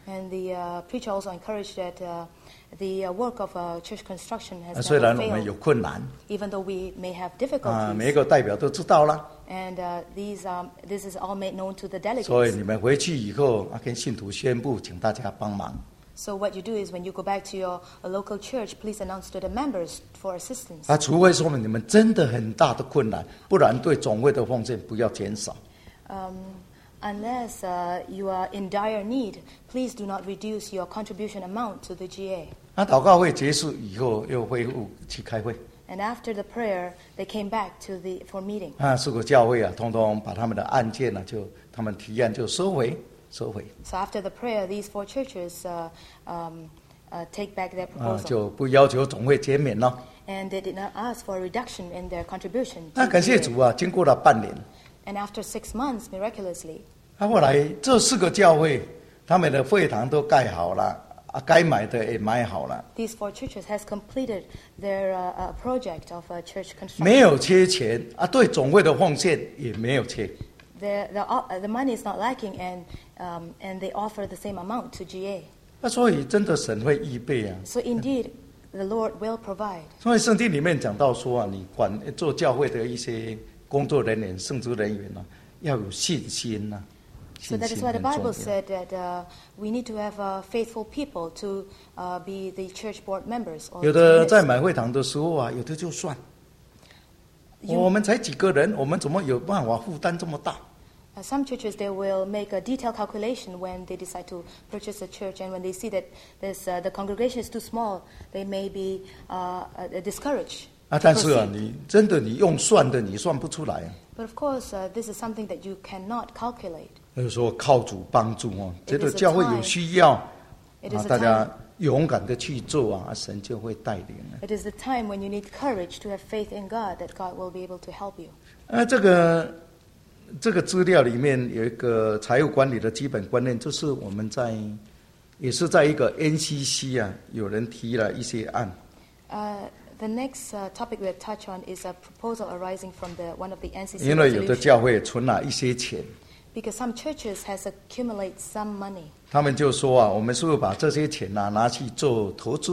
Speaker 2: And the uh, preacher also encouraged that uh, the uh, work of uh, church construction
Speaker 1: 啊
Speaker 2: has
Speaker 1: 虽
Speaker 2: never
Speaker 1: 然我们有
Speaker 2: failed,
Speaker 1: 困难
Speaker 2: even though we may have
Speaker 1: 啊，每一
Speaker 2: difficulties.
Speaker 1: 个代表都知道啦。
Speaker 2: And uh, these, um, this is all made known to the
Speaker 1: 所以
Speaker 2: delegates.
Speaker 1: 你们回去以后啊，跟信徒宣布，请大家帮忙。
Speaker 2: So what you do is when you go back to your uh, local church, please announce to the members for assistance.
Speaker 1: 啊，除非说明你们真的很大的困难，不然对总会的奉献不要减少。
Speaker 2: Um, unless uh, you are in dire need, please do not reduce your contribution amount to the G A.
Speaker 1: 那祷告会结束以后，又恢复去开会。
Speaker 2: And after the prayer, they came back to the for meeting.
Speaker 1: 啊，四个教会啊，通通把他们的案件呢、啊，就他们提案就收回，收回。
Speaker 2: So after the prayer, these four churches uh, um, uh, take back their
Speaker 1: 啊，
Speaker 2: proposal.
Speaker 1: 就不要求总会减免了。
Speaker 2: And they did not ask for a reduction in their contribution.
Speaker 1: 那
Speaker 2: to
Speaker 1: 感谢
Speaker 2: the
Speaker 1: 主啊，经过了半年，
Speaker 2: And after six months, miraculously,
Speaker 1: 啊，后来这四个教会，他们的会堂都盖好了，啊，该买的也买好了，
Speaker 2: these four churches has completed their uh, uh, project of uh, church
Speaker 1: 没
Speaker 2: construction.
Speaker 1: 有缺钱啊，对总会的奉献也没有缺。
Speaker 2: The, the, uh, the money is not lacking, and, um, and they offer the same amount to G A.
Speaker 1: 那所以真的神会预备啊。
Speaker 2: So indeed, the Lord will provide.
Speaker 1: 所以圣经里面讲到说啊，你管做教会的一些工作人员、圣职人员啊，要有信心呐、啊。
Speaker 2: So that is why the Bible said that uh, we need to have uh, faithful people to uh, be the church board members. Or
Speaker 1: 有的
Speaker 2: to
Speaker 1: 在
Speaker 2: minister.
Speaker 1: 买会堂的时候啊，有的就算，
Speaker 2: You-
Speaker 1: 我们才几个人，我们怎么有办法负担这么大？
Speaker 2: Uh, some churches, they will make a detailed calculation when they decide to purchase a church, and when they see that this, uh, the congregation is too small, they may be uh, uh, discouraged.
Speaker 1: 啊，
Speaker 2: to
Speaker 1: 但是啊，
Speaker 2: proceed.
Speaker 1: 你真的你用算的，你算不出来啊。
Speaker 2: But of course, uh, this is something that you cannot calculate.
Speaker 1: 就是说靠主帮助哦，
Speaker 2: It
Speaker 1: 觉得
Speaker 2: is a
Speaker 1: 教会有
Speaker 2: time.
Speaker 1: 需要
Speaker 2: It
Speaker 1: 啊
Speaker 2: is，a
Speaker 1: 大家
Speaker 2: time.
Speaker 1: 勇敢的去做啊，神就会带领啊。
Speaker 2: It is the time when you need courage to have faith in God that God will be able to help you.
Speaker 1: 啊，这个这个资料里面有一个财务管理的基本观念，就是我们在也是在一个 N C C 啊，有人提了一些案。
Speaker 2: Uh, the next uh, topic we'll touch on is a proposal arising from the, one of the N C C
Speaker 1: 因为有的
Speaker 2: resolutions.
Speaker 1: 教会存了一些钱，
Speaker 2: Because some churches has accumulated some money.
Speaker 1: 他们就说啊，我们是不是把这些钱啊拿去做投资？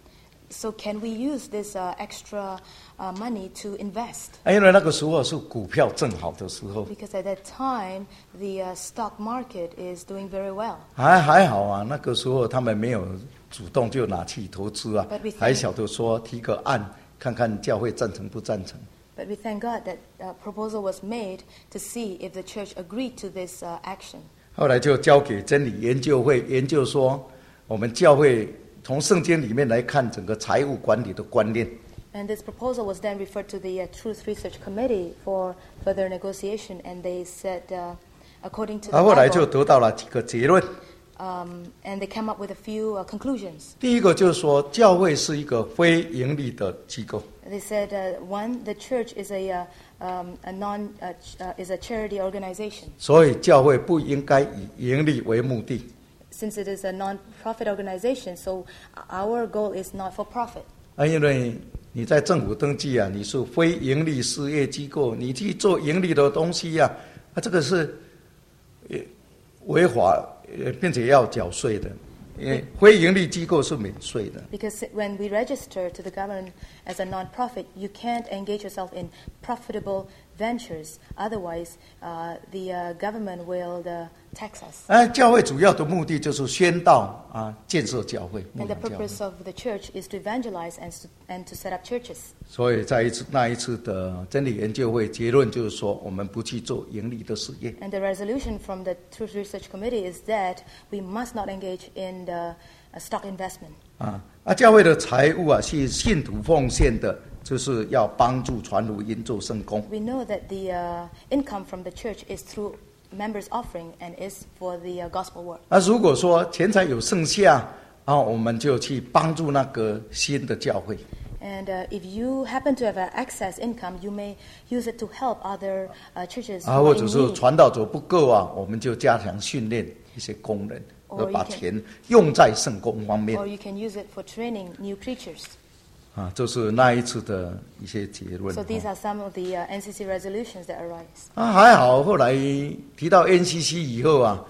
Speaker 2: So can we use this uh, extra uh, money to invest?
Speaker 1: 啊，因为那个时候是股票正好的时候，
Speaker 2: Because at that time, the uh, stock market is doing very well.
Speaker 1: 还还好啊，那个时候他们没有主动就拿去投资啊
Speaker 2: But we，thank-
Speaker 1: 还晓得说提个案，看看教会赞成不赞成。
Speaker 2: But we thank God that a proposal was made to see if the church agreed to this uh, action.
Speaker 1: 后来就交给真理研究会研究说，我们教会从圣经里面来看整个财务管理的观念。
Speaker 2: And this proposal was then referred to the uh, Truth Research Committee for further negotiation, and they said, uh, according to the
Speaker 1: 啊，后来就
Speaker 2: Bible,
Speaker 1: 得到了几个结论。
Speaker 2: um, and they came up with a few uh, conclusions.
Speaker 1: 第一个就是说，教会是一个非盈利的机构，
Speaker 2: They said, uh, one, the church is a, uh, um, a non, uh, ch- uh, is a charity organization.
Speaker 1: 所以教会不应该以盈利为目的。
Speaker 2: Since it is a non-profit organization, so our goal is not for profit.
Speaker 1: 啊，因为你在政府登记啊，你是非盈利事业机构，你去做盈利的东西呀、啊，啊，这个是呃违法，呃，并且要缴税的。因为非盈利机构是免税的。
Speaker 2: Because when we register to the government as a non-profit, you can't engage yourself in profitable ventures. Otherwise, uh, the uh, government will uh, tax us.
Speaker 1: 啊，教会主要的目的就是宣道啊，建设教会，牧
Speaker 2: And the
Speaker 1: 养教会。
Speaker 2: purpose of the church is to evangelize and to, and to set up churches.
Speaker 1: 所以在一次那一次的真理研究会结论就是说，我们不去做盈利的事业。
Speaker 2: And the resolution from the Truth Research Committee is that we must not engage in the uh, stock investment.
Speaker 1: 啊啊，教会的财务啊是信徒奉献的，就是要帮助传福音做圣工。
Speaker 2: We know that the uh, income from the church is through members' offering and is for the uh, gospel work.
Speaker 1: 啊，如果说钱财有剩下啊，我们就去帮助那个新的教会。
Speaker 2: And uh, if you happen to have an excess income, you may use it to help other uh, churches who
Speaker 1: 啊，
Speaker 2: are
Speaker 1: 或
Speaker 2: in
Speaker 1: 者是
Speaker 2: need.
Speaker 1: 传道者不够啊，我们就加强训练一些工人，
Speaker 2: Or
Speaker 1: 要把
Speaker 2: you can-
Speaker 1: 钱用在圣工方面
Speaker 2: Or you can use it for training new preachers.
Speaker 1: 啊，这是那一次的一些结论。
Speaker 2: So these
Speaker 1: 啊
Speaker 2: are some of the uh, N C C resolutions that arise.
Speaker 1: 啊，还好，后来提到 N C C 以后啊，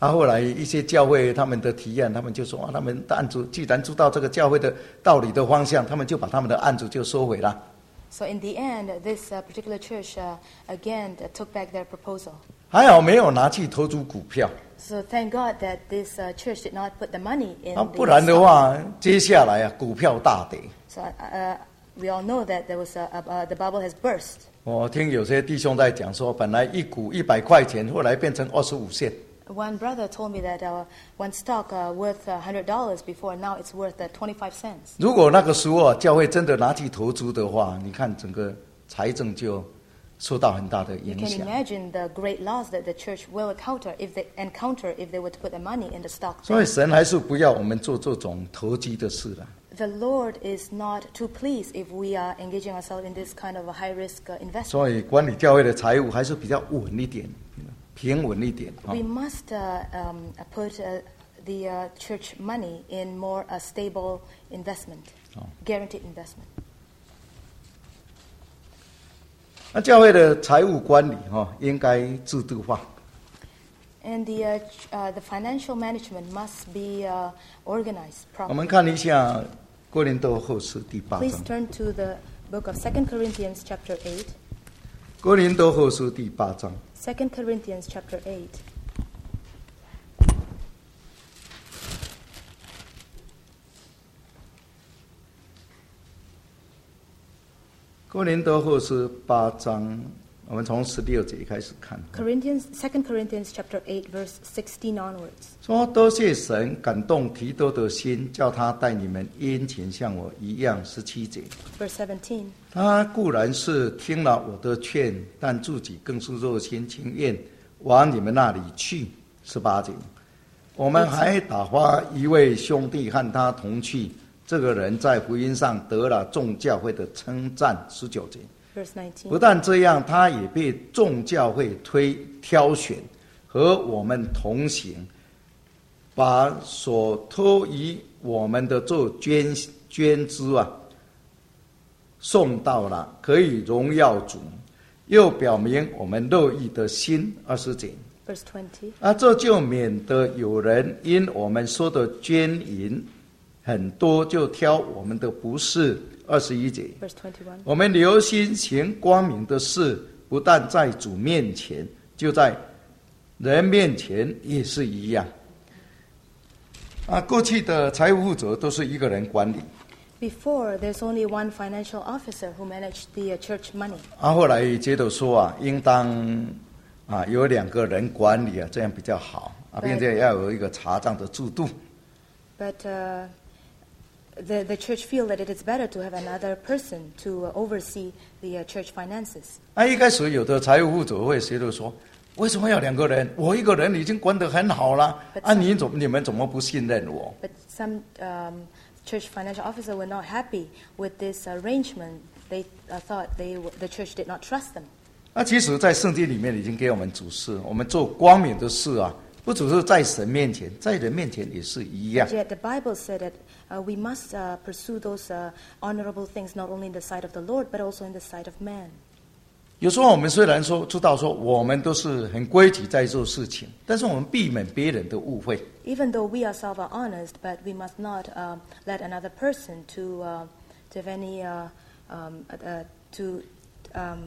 Speaker 1: 啊，后来一些教会他们的提案，他们就说啊，他们的案主既然知道这个教会的道理的方向，他们就把他们的案主就收回了。
Speaker 2: So in the end, this uh, particular church uh, again uh, took back their proposal.
Speaker 1: 还好没有拿去投资股票。
Speaker 2: So thank God that this uh, church did not put the money in
Speaker 1: 啊，
Speaker 2: the
Speaker 1: 不然的
Speaker 2: stock.
Speaker 1: 话，接下来啊，股票大跌。
Speaker 2: So uh, we all know that there was a, a, uh, the bubble has burst.
Speaker 1: 我听有些弟兄在讲说，本来一股一百块钱，后来变成二十五线。
Speaker 2: One brother told me that uh, one stock uh, worth one hundred dollars before, now it's worth uh, twenty-five cents.
Speaker 1: 如果那个时候啊，教会真的拿去投资的话，你看整个财政就受到很大的
Speaker 2: You
Speaker 1: 影
Speaker 2: can
Speaker 1: 响。
Speaker 2: imagine the great loss that the church will encounter if they encounter if they were to put the money in the stock.
Speaker 1: 所以神还是不要我们做这种投机的事了。
Speaker 2: The Lord is not too pleased if we are engaging ourselves in this kind of a high-risk uh, investment.
Speaker 1: 所以管理教会的财务还是比较稳一点，平稳一点。
Speaker 2: We must uh, um, put uh, the uh, church money in more uh, stable investment, guaranteed investment.
Speaker 1: 那教会的财务管理哈，应该制度化。
Speaker 2: And the uh, ch- uh, the financial management must be uh, organized
Speaker 1: 我
Speaker 2: properly.
Speaker 1: 们看一下哥林多后书第八
Speaker 2: Please
Speaker 1: 章。
Speaker 2: turn to the book of Second Corinthians chapter eight.
Speaker 1: 哥林多后书第八章。
Speaker 2: Second Corinthians chapter eight.
Speaker 1: 哥林多后书八章，我们从十六节开始看。
Speaker 2: Corinthians, Second Corinthians chapter eight, verse sixteen onwards.
Speaker 1: 说多谢神感动提多的心，叫他带你们殷勤像我一样。十七节，
Speaker 2: Verse seventeen.
Speaker 1: 他固然是听了我的劝，但自己更是热心情愿往你们那里去。十八节，我们还打发一位兄弟和他同去，这个人在福音上得了众教会的称赞。十九节，
Speaker 2: Verse nineteen.
Speaker 1: 不但这样，他也被众教会推挑选，和我们同行，把所托于我们的做捐捐资啊，送到了，可以荣耀主，又表明我们乐意的心。二十节，
Speaker 2: Verse twenty.
Speaker 1: 啊，这就免得有人因我们说的捐银很多，就挑我们的不是。二十一节，
Speaker 2: Verse twenty-one.
Speaker 1: 我们留心行光明的事，不但在主面前，就在人面前也是一样。啊，过去的财务负责都是一个人管理，
Speaker 2: Before, there's only one financial officer who managed the uh, church money.
Speaker 1: 啊，后来接着说啊，应当啊有两个人管理啊，这样比较好啊，并且要有一个查账的制度。
Speaker 2: But uh, the, the church feel that it is better to have another person to uh, oversee the uh, church finances.
Speaker 1: 啊，一开始有的财务负责会觉得说，为什么要两个人？我一个人已经管得很好了，啊，你怎么你们怎么不信任我？
Speaker 2: But some um, church financial officer were not happy with this arrangement. They uh, thought they w- the church did not trust them.
Speaker 1: 那其实，在圣经里面已经给我们指示，我们做光明的事啊，不只是在神面前，在人面前也是一样
Speaker 2: But。yet the Bible said that uh, we must uh, pursue those uh, honorable things not only in the sight of the Lord but also in the sight of man.
Speaker 1: 有时候我们虽然说知道说我们都是很规矩在做事情，但是我们避免别人的误会。
Speaker 2: Even though we ourselves are honest, but we must not uh, let another person to uh, to have any uh, um, uh, to um,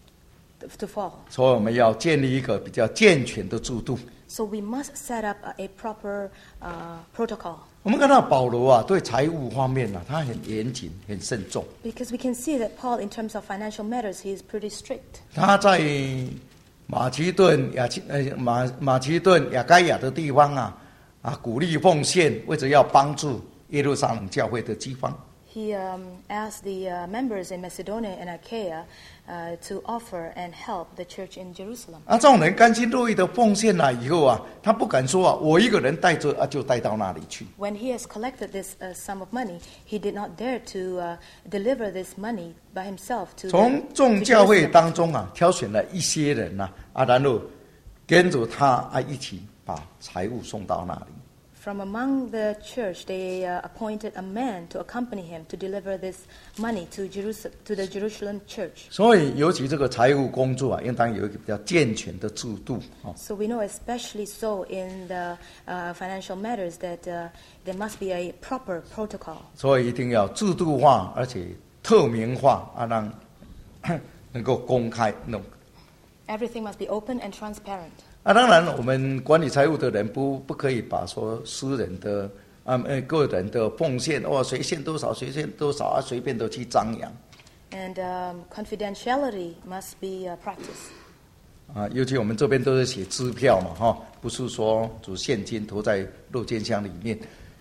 Speaker 2: to fall.
Speaker 1: 所以我们要建立一个比较健全的制度。
Speaker 2: So we must set up a, a proper uh, protocol.
Speaker 1: 我们看到保罗啊，对财务方面啊，他很严谨、很慎重。
Speaker 2: Because we can see that Paul, in terms of financial matters, he is pretty strict.
Speaker 1: 他在马其顿亚呃马马其顿亚该亚的地方啊啊，鼓励奉献，为着要帮助耶路撒冷教会的饥荒。
Speaker 2: He um, asked the uh, members in Macedonia and Achaia uh, to offer and help the church in Jerusalem.
Speaker 1: 啊，这种人甘心乐意的奉献了以后啊，他不敢说啊，我一个人带着啊，就带到那里去。
Speaker 2: When he has collected this uh, sum of money, he did not dare to uh, deliver this money by himself to
Speaker 1: 从
Speaker 2: the,
Speaker 1: 众
Speaker 2: to
Speaker 1: 教会
Speaker 2: Jerusalem.
Speaker 1: 当中啊，挑选了一些人呐、啊，啊，然后跟着他啊一起把财物送到那里。
Speaker 2: From among the church, they uh, appointed a man to accompany him to deliver this money to Jerusalem, to the Jerusalem church.
Speaker 1: 所以，尤其这个财务工作啊，应当有一个比较健全的制度。哦，
Speaker 2: So we know, especially so in the uh, financial matters, that uh, there must be a proper protocol.
Speaker 1: 所以一定要制度化，而且透明化啊，让能够公开弄。
Speaker 2: Everything must be open and transparent.
Speaker 1: 啊，当然，我们管理财务的人不不可以把说私人的啊呃个人的奉献哦，谁献多少，谁献多少啊，随便都去张扬。
Speaker 2: And um, confidentiality must be uh, practiced.
Speaker 1: 啊，尤其我们这边都是写支票嘛，哈，不是说只现金投在肉煎箱里面。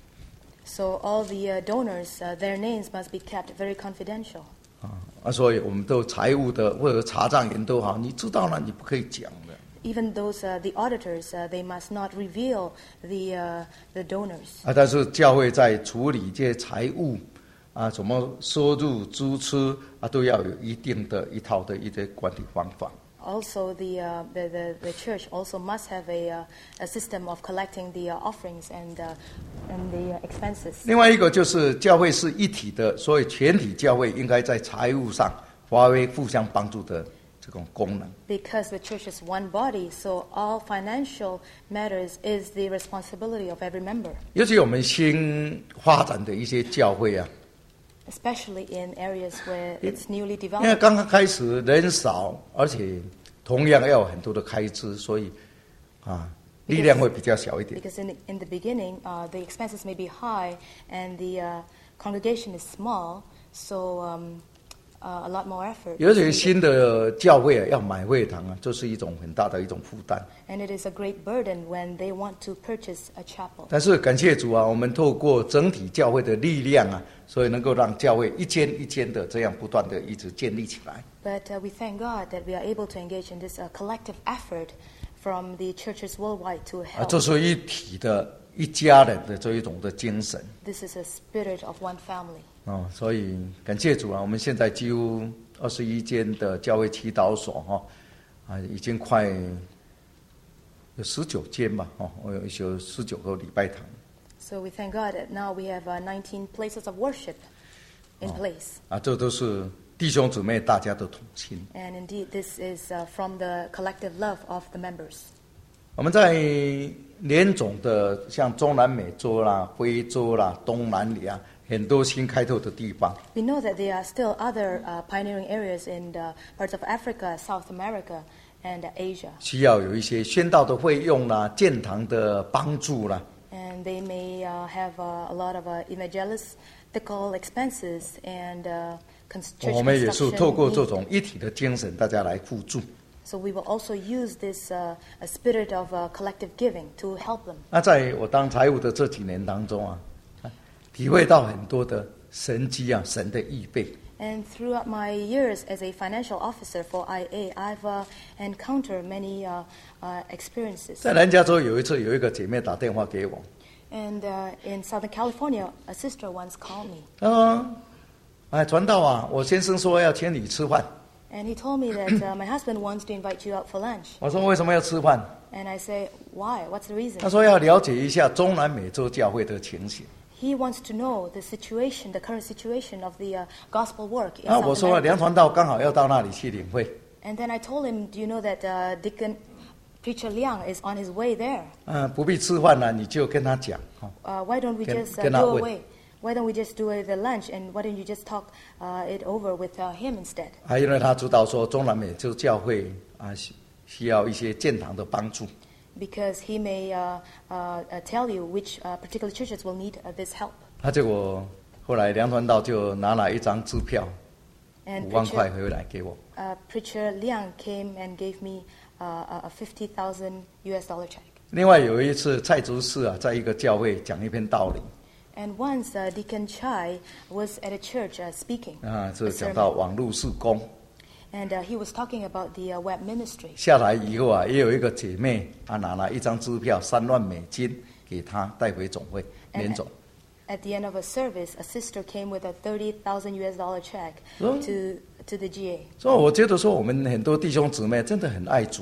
Speaker 2: So all the uh, donors, uh, their names must be kept very confidential.
Speaker 1: 啊啊，所以我们都财务的或者查账员都好，你知道了，你不可以讲的。
Speaker 2: Even those uh, the auditors, uh, they must not reveal the uh, the donors.
Speaker 1: 啊，但是教会在处理这些财务啊，什么收入、支出啊，都要有一定的一套的一些管理方法。
Speaker 2: Also, the, uh, the the the church also must have a uh, a system of collecting the uh, offerings and uh, and the uh, expenses.
Speaker 1: 另外一个就是教会是一体的，所以全体教会应该在财务上发挥互相帮助的这种功能。
Speaker 2: Because the church is one body, so all financial matters is the responsibility of every member.
Speaker 1: 尤其我们新发展的一些教会啊，
Speaker 2: Especially in areas where it's newly
Speaker 1: 因为
Speaker 2: developed.
Speaker 1: 刚刚开始人少，而且同样要有很多的开支，所以啊，力量会比较小一点。
Speaker 2: Because in the, in the beginning, uh, the expenses may be high and the uh, congregation is small, so um, uh, a lot more effort.
Speaker 1: 尤
Speaker 2: is
Speaker 1: 其
Speaker 2: needed.
Speaker 1: 新的教会啊，要买会堂啊，这是一种很大的一种负担。
Speaker 2: And it is a great burden when they want to purchase a chapel.
Speaker 1: 但是感谢主啊，我们透过整体教会的力量啊，所以能够让教会一间一间的这样不断的一直建立起来。
Speaker 2: But uh, we thank God that we are able to engage in this uh, collective effort from the churches worldwide to
Speaker 1: 啊，
Speaker 2: help.
Speaker 1: 这是一体的一家人的这一种的精神。
Speaker 2: This is a spirit of one family.
Speaker 1: 哦，所以感谢主啊，我们现在几乎二十一间的教会祈祷所哈，啊，已经快有十九间吧，哦，我有有十九个礼拜堂。
Speaker 2: So we thank God that now we have uh, nineteen places of worship in place.
Speaker 1: 啊，这都是弟兄姊妹大家的同心。
Speaker 2: And indeed, this is uh, from the collective love of the members.
Speaker 1: 我们在联总的像中南美洲啦、非洲啦、东南亚很多新开拓的地方，
Speaker 2: We know that there are still other uh, pioneering areas in the parts of Africa, South America, and uh, Asia.
Speaker 1: 需要有一些宣道的费用啦、建堂的帮助啦。
Speaker 2: And they may uh, have uh, a lot of uh, evangelistical expenses and uh, cons- church
Speaker 1: 我们也是透过这
Speaker 2: construction
Speaker 1: 种
Speaker 2: need.
Speaker 1: 一体的精神，大家来互助。
Speaker 2: So we will also use this uh, a spirit of uh, collective giving to help them.
Speaker 1: 那在我当财务的这几年当中啊，体会到很多的神迹啊，神的预备。
Speaker 2: And throughout my years as a financial officer for I A, I've uh, encountered many uh, uh, experiences.
Speaker 1: 在南加州有一次，有一个姐妹打电话给我，
Speaker 2: And uh, in Southern California, a sister once called me.
Speaker 1: 她说：“哎，传道啊，我先生说要请你吃饭。”
Speaker 2: And he told me that uh, my husband wants to invite you out for lunch.
Speaker 1: 我说：“为什么要吃饭
Speaker 2: And I say, why? What's the？” reason?
Speaker 1: 他说：“要了解一下中南美洲教会的情形。
Speaker 2: He wants to know the situation, the current situation of the uh, gospel work in ”
Speaker 1: 啊，我
Speaker 2: South
Speaker 1: 说：“梁
Speaker 2: America.
Speaker 1: 传道刚好要到那里去领会。
Speaker 2: And then I told him, do you know that uh, Deacon Preacher Liang is on his way there? ”
Speaker 1: 嗯，不必吃饭了，你就跟他讲。哦
Speaker 2: Uh, why don't we
Speaker 1: Can-
Speaker 2: just uh,
Speaker 1: cannot
Speaker 2: do
Speaker 1: wait.
Speaker 2: away? Why don't we just do uh, the lunch? And why don't you just talk uh, it over with uh, him instead?
Speaker 1: 还因为他知道说中南美洲教会啊需需要一些建堂的帮助。
Speaker 2: Because he may uh, uh, uh, tell you which uh, particular churches will need uh, this help.
Speaker 1: 他结果后来梁传道就拿了一张支票，
Speaker 2: And
Speaker 1: 五万块
Speaker 2: Preacher,
Speaker 1: 回来给我。
Speaker 2: uh, Preacher Liang came and gave me uh, a fifty thousand U S dollar check.
Speaker 1: 另外有一次蔡竹士啊，在一个教会讲一篇道理
Speaker 2: And once uh, Deacon Chai was at a church uh, speaking,
Speaker 1: 啊，
Speaker 2: a
Speaker 1: 是讲
Speaker 2: sermon,
Speaker 1: 到网络事工。
Speaker 2: and uh, he was talking about the uh, web ministry.
Speaker 1: 下来以后啊，也有一个姐妹啊拿了一张支票三万美金给他带回总会联总。
Speaker 2: At the end of a service, a sister came with a thirty thousand U S dollar check
Speaker 1: Oh.
Speaker 2: to to the G A.
Speaker 1: 所以我觉得说，我们很多弟兄姊妹真的很爱主啊。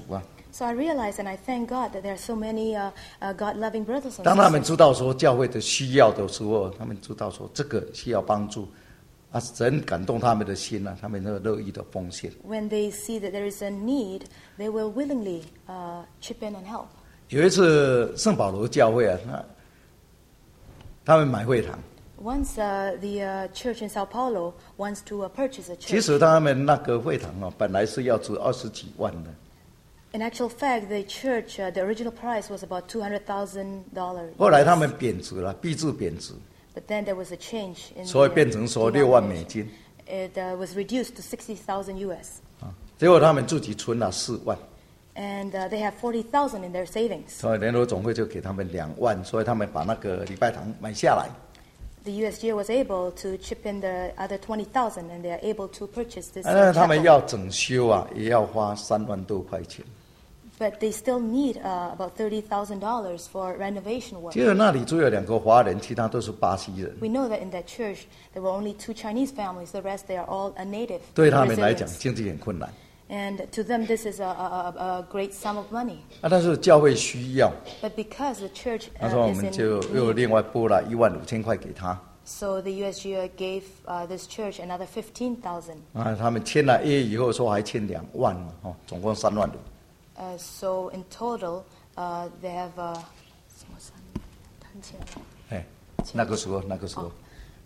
Speaker 2: So I realize and I thank God that there are so many uh, uh, God-loving brothers and
Speaker 1: 当他们
Speaker 2: sisters.
Speaker 1: 知道说教会的需要的时候，他们知道说这个需要帮助，啊，神感动他们的心啊，他们就乐意的奉献。
Speaker 2: When they see that there is a need, they will willingly uh, chip in and help.
Speaker 1: 有一次圣保罗教会啊，他他们买会堂，
Speaker 2: Once uh, the uh, church in Sao Paulo wants to uh, purchase a
Speaker 1: 其
Speaker 2: church.
Speaker 1: 实他们那个会堂啊，本来是要值二十几万的，
Speaker 2: In actual fact, the church, uh, the original price was about two hundred thousand dollars.
Speaker 1: 后来他们贬值了，币制贬值，
Speaker 2: But then there was a change in
Speaker 1: 所以
Speaker 2: the,
Speaker 1: 变成说
Speaker 2: uh,
Speaker 1: 六万美
Speaker 2: denomination.
Speaker 1: 金
Speaker 2: It uh, was reduced to sixty thousand U S.
Speaker 1: 啊，结果他们自己存了四万，
Speaker 2: And uh, they have forty thousand in their savings.
Speaker 1: 所以联合总会就给他们两万，所以他们把那个礼拜堂买下来。
Speaker 2: The U S G A was able to chip in the other twenty thousand, and they are able to purchase this
Speaker 1: 啊
Speaker 2: uh,
Speaker 1: 那他们
Speaker 2: chapel.
Speaker 1: 要整修啊，也要花三万多块钱。
Speaker 2: But they still need uh, about thirty thousand dollars for renovation work.
Speaker 1: 结果那里只有两个华人，其他都是巴西人。
Speaker 2: We know that in that church there were only two Chinese families. The rest, they are all a native
Speaker 1: 对他们来讲，
Speaker 2: Brazilians.
Speaker 1: 经济很困难
Speaker 2: And to them, this is a, a, a a great sum of money.
Speaker 1: 啊。但是教会需要，
Speaker 2: But because the church
Speaker 1: 他
Speaker 2: uh,
Speaker 1: 说我
Speaker 2: is
Speaker 1: 们
Speaker 2: in
Speaker 1: 就又
Speaker 2: need,
Speaker 1: 另外拨了一万五千块给他
Speaker 2: so the U S G A gave uh, this church another fifteen thousand.
Speaker 1: 啊。他们签了约以后，说还欠两万嘛，哦，总共三万五。
Speaker 2: Uh, so in total, uh, they have. Uh,
Speaker 1: 哎，那个时候，那个时候，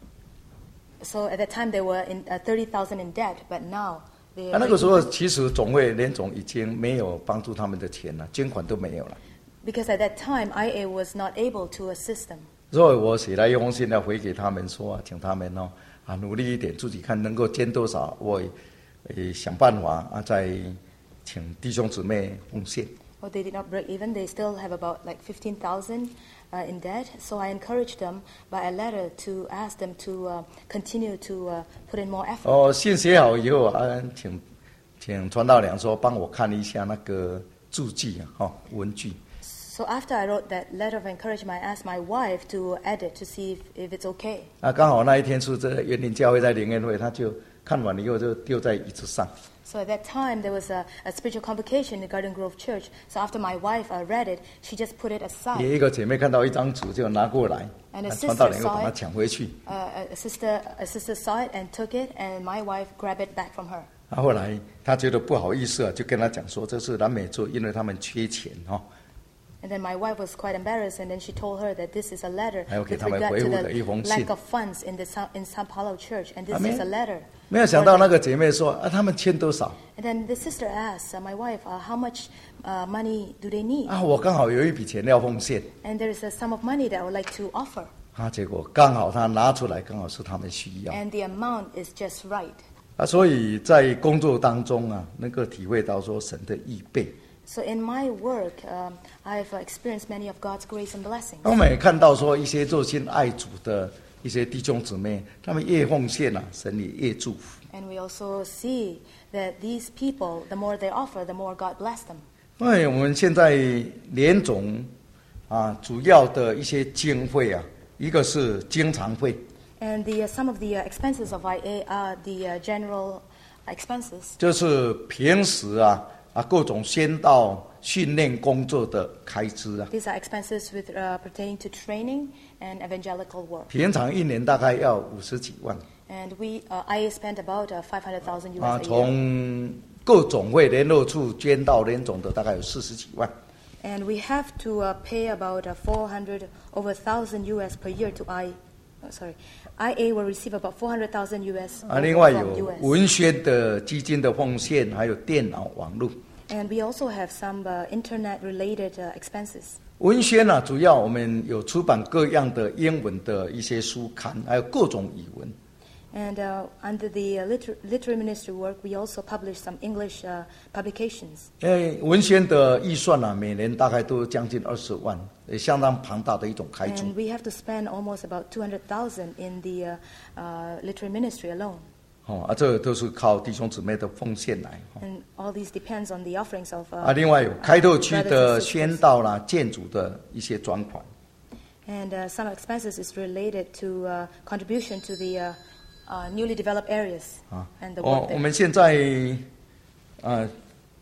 Speaker 2: so at that time they were in uh, thirty thousand in debt, but now they.
Speaker 1: 啊，那个时候其实总会联总已经没有帮助他们的钱了，捐款都没有了。
Speaker 2: Because at that time I A was not able to assist them.
Speaker 1: 所以我写了一封信要回给他们说，请他们哦啊努力一点，自己看能够捐多少，我也想办法啊再请弟兄姊妹奉献。
Speaker 2: Well, they did not break even. They still have about like fifteen thousand uh, in debt. So I encouraged them by a letter to ask them to uh, continue to uh, put in more effort.
Speaker 1: 哦，信写好以后啊，请请传道娘说帮我看一下那个注记啊，哈、哦、文具。
Speaker 2: So after I wrote that letter of encouragement, I asked my wife to edit to see if, if it's okay.
Speaker 1: 啊，刚好那一天是这园林教会在灵恩会，他就看完了以后就丢在椅子上。
Speaker 2: So at that time, there was a, a spiritual convocation in Garden Grove Church. So after my wife uh, read it, she just put it
Speaker 1: 有
Speaker 2: aside.
Speaker 1: 一个姐妹看到一张纸就拿过来，
Speaker 2: And a
Speaker 1: 啊
Speaker 2: sister
Speaker 1: 传道娘又把
Speaker 2: saw
Speaker 1: 它
Speaker 2: it.
Speaker 1: 抢回去。
Speaker 2: Uh, a, a sister, a sister saw it and took it, and my wife grabbed it back from her.
Speaker 1: 啊，后来他觉得不好意思啊，就跟他讲说这是南美洲，因为他们缺钱哈、哦。
Speaker 2: And then my wife was quite embarrassed, and then she told her that this is a letter
Speaker 1: 还有给
Speaker 2: with
Speaker 1: 他们
Speaker 2: regard
Speaker 1: 回
Speaker 2: to
Speaker 1: 复的一封
Speaker 2: the
Speaker 1: 信。
Speaker 2: lack of funds in the Sa- in Sao Paulo Church, and this
Speaker 1: Amen.
Speaker 2: is a letter.
Speaker 1: 没有想到那个姐妹说啊，他们欠多少
Speaker 2: And then the sister asked uh, my wife, uh, how much uh, money do they need?
Speaker 1: 啊？我刚好有一笔钱要奉献
Speaker 2: And there is a sum of money that I would like to offer.
Speaker 1: 啊，结果刚好他拿出来，刚好是他们需要
Speaker 2: And the amount is just right.
Speaker 1: 啊，所以在工作当中啊，能够体会到说神的预备。
Speaker 2: So in my work, um, I've uh, experienced many of God's grace and blessings.
Speaker 1: 我们也看到说一些热心爱主的一些弟兄姊妹，他们越奉献啊，神也越祝福。
Speaker 2: And we also see that these people, the more they offer, the more God bless them.
Speaker 1: 因为我们现在联总啊，主要的一些经费啊，一个是经常费，
Speaker 2: And the, uh, some of the uh, expenses of I A are the uh, general expenses.
Speaker 1: 就是平时啊啊各种宣道训练工作的开支啊。
Speaker 2: These are expenses with uh, pertaining to training and evangelical work.
Speaker 1: 平常一年大概要五十几万
Speaker 2: And we, uh, I A spent about uh, five hundred thousand U
Speaker 1: 啊，
Speaker 2: S a year.
Speaker 1: 从各种会联络处捐到联总的大概有四十几万。
Speaker 2: And we have to uh, pay about uh, four hundred, over one thousand U S per year to I, oh, sorry, I A will receive about four hundred thousand U S
Speaker 1: 啊，另外
Speaker 2: from
Speaker 1: 有
Speaker 2: U S.
Speaker 1: 文宣的基金的奉献，还有电脑网络。
Speaker 2: And we also have some uh, internet-related uh, expenses.
Speaker 1: 文宣啊，主要我们有出版各样的英文的一些书刊，还有各种语文。
Speaker 2: And uh, under the uh, liter- literary ministry work, we also publish some English uh, publications.
Speaker 1: 因为文宣的预算啊，每年大概都将近二十万，也相当庞大的一种开支。
Speaker 2: And we have to spend almost about two hundred thousand in the uh, uh, literary ministry alone.
Speaker 1: 哦啊，这都是靠弟兄姊妹的奉献来。哦
Speaker 2: And all these depends on the offerings of
Speaker 1: 啊，
Speaker 2: uh,
Speaker 1: 另外有开拓区
Speaker 2: brothers
Speaker 1: 的
Speaker 2: and
Speaker 1: 宣
Speaker 2: sisters.
Speaker 1: 道啦、建筑的一些专款。
Speaker 2: And uh, some expenses is related to uh, contribution to the uh, uh, newly developed areas
Speaker 1: 啊
Speaker 2: and the
Speaker 1: 哦
Speaker 2: work，
Speaker 1: 我
Speaker 2: there.
Speaker 1: 们现在呃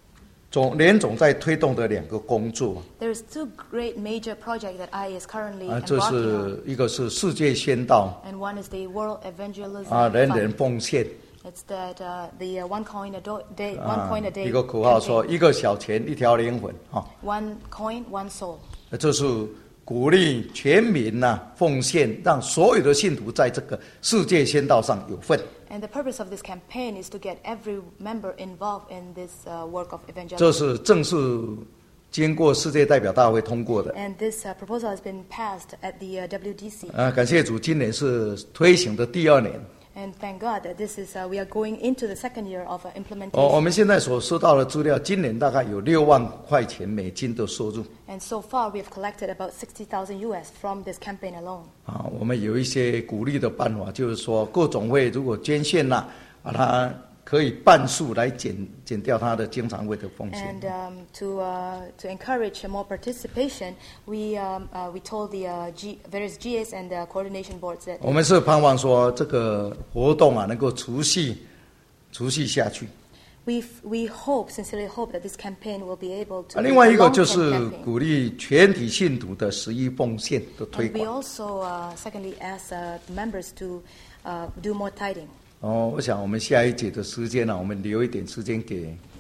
Speaker 1: 总联总在推动的两个工作
Speaker 2: There's two great major projects that I is currently
Speaker 1: 啊，这
Speaker 2: embarking
Speaker 1: 是一个是世界宣道
Speaker 2: on, and one is the World Evangelism
Speaker 1: 啊，人
Speaker 2: Fund.
Speaker 1: 人奉献
Speaker 2: It's that uh, the uh, one coin a do- day, one
Speaker 1: 啊
Speaker 2: coin a，day
Speaker 1: 一个口号
Speaker 2: campaign.
Speaker 1: 说一个小钱一条灵魂啊，
Speaker 2: One coin, one soul.
Speaker 1: 这是鼓励全民呐、啊、奉献，让所有的信徒在这个世界宣道上有份。
Speaker 2: And the purpose of this campaign is to get every member involved in this uh, work of
Speaker 1: 这
Speaker 2: evangelism.
Speaker 1: 是正式经过世界代表大会通过的。
Speaker 2: And this uh, proposal has been passed at the uh, W D C.
Speaker 1: 啊，感谢主，今年是推行的第二年。
Speaker 2: And thank God that this is uh, we are going into the second year of uh,
Speaker 1: 哦，
Speaker 2: implementation.
Speaker 1: 我们现在所收到的资料，今年大概有六万块钱美金的收入。
Speaker 2: And so far, we have collected about sixty thousand U S from this campaign alone.
Speaker 1: 啊，我们有一些鼓励的办法，就是说各总会如果捐献呐、啊，它可以半数来减减掉它的经常会的风险。
Speaker 2: And um, to uh, to encourage more participation, we um, uh, we told the uh, G, various G As and uh, coordination boards that
Speaker 1: 我们是盼望说这个活动啊能够持续持续下去。
Speaker 2: we we hope sincerely hope that this campaign will be able to.
Speaker 1: 啊，
Speaker 2: be
Speaker 1: 另外
Speaker 2: a
Speaker 1: 一个
Speaker 2: long-term
Speaker 1: 就是
Speaker 2: campaign.
Speaker 1: 鼓励全体信徒的十一奉献的推
Speaker 2: And we
Speaker 1: 广。
Speaker 2: also uh, secondly ask uh, the members to uh, do more tithing.
Speaker 1: 哦，我想我们下一节的时间呢、啊，我们留一点时间给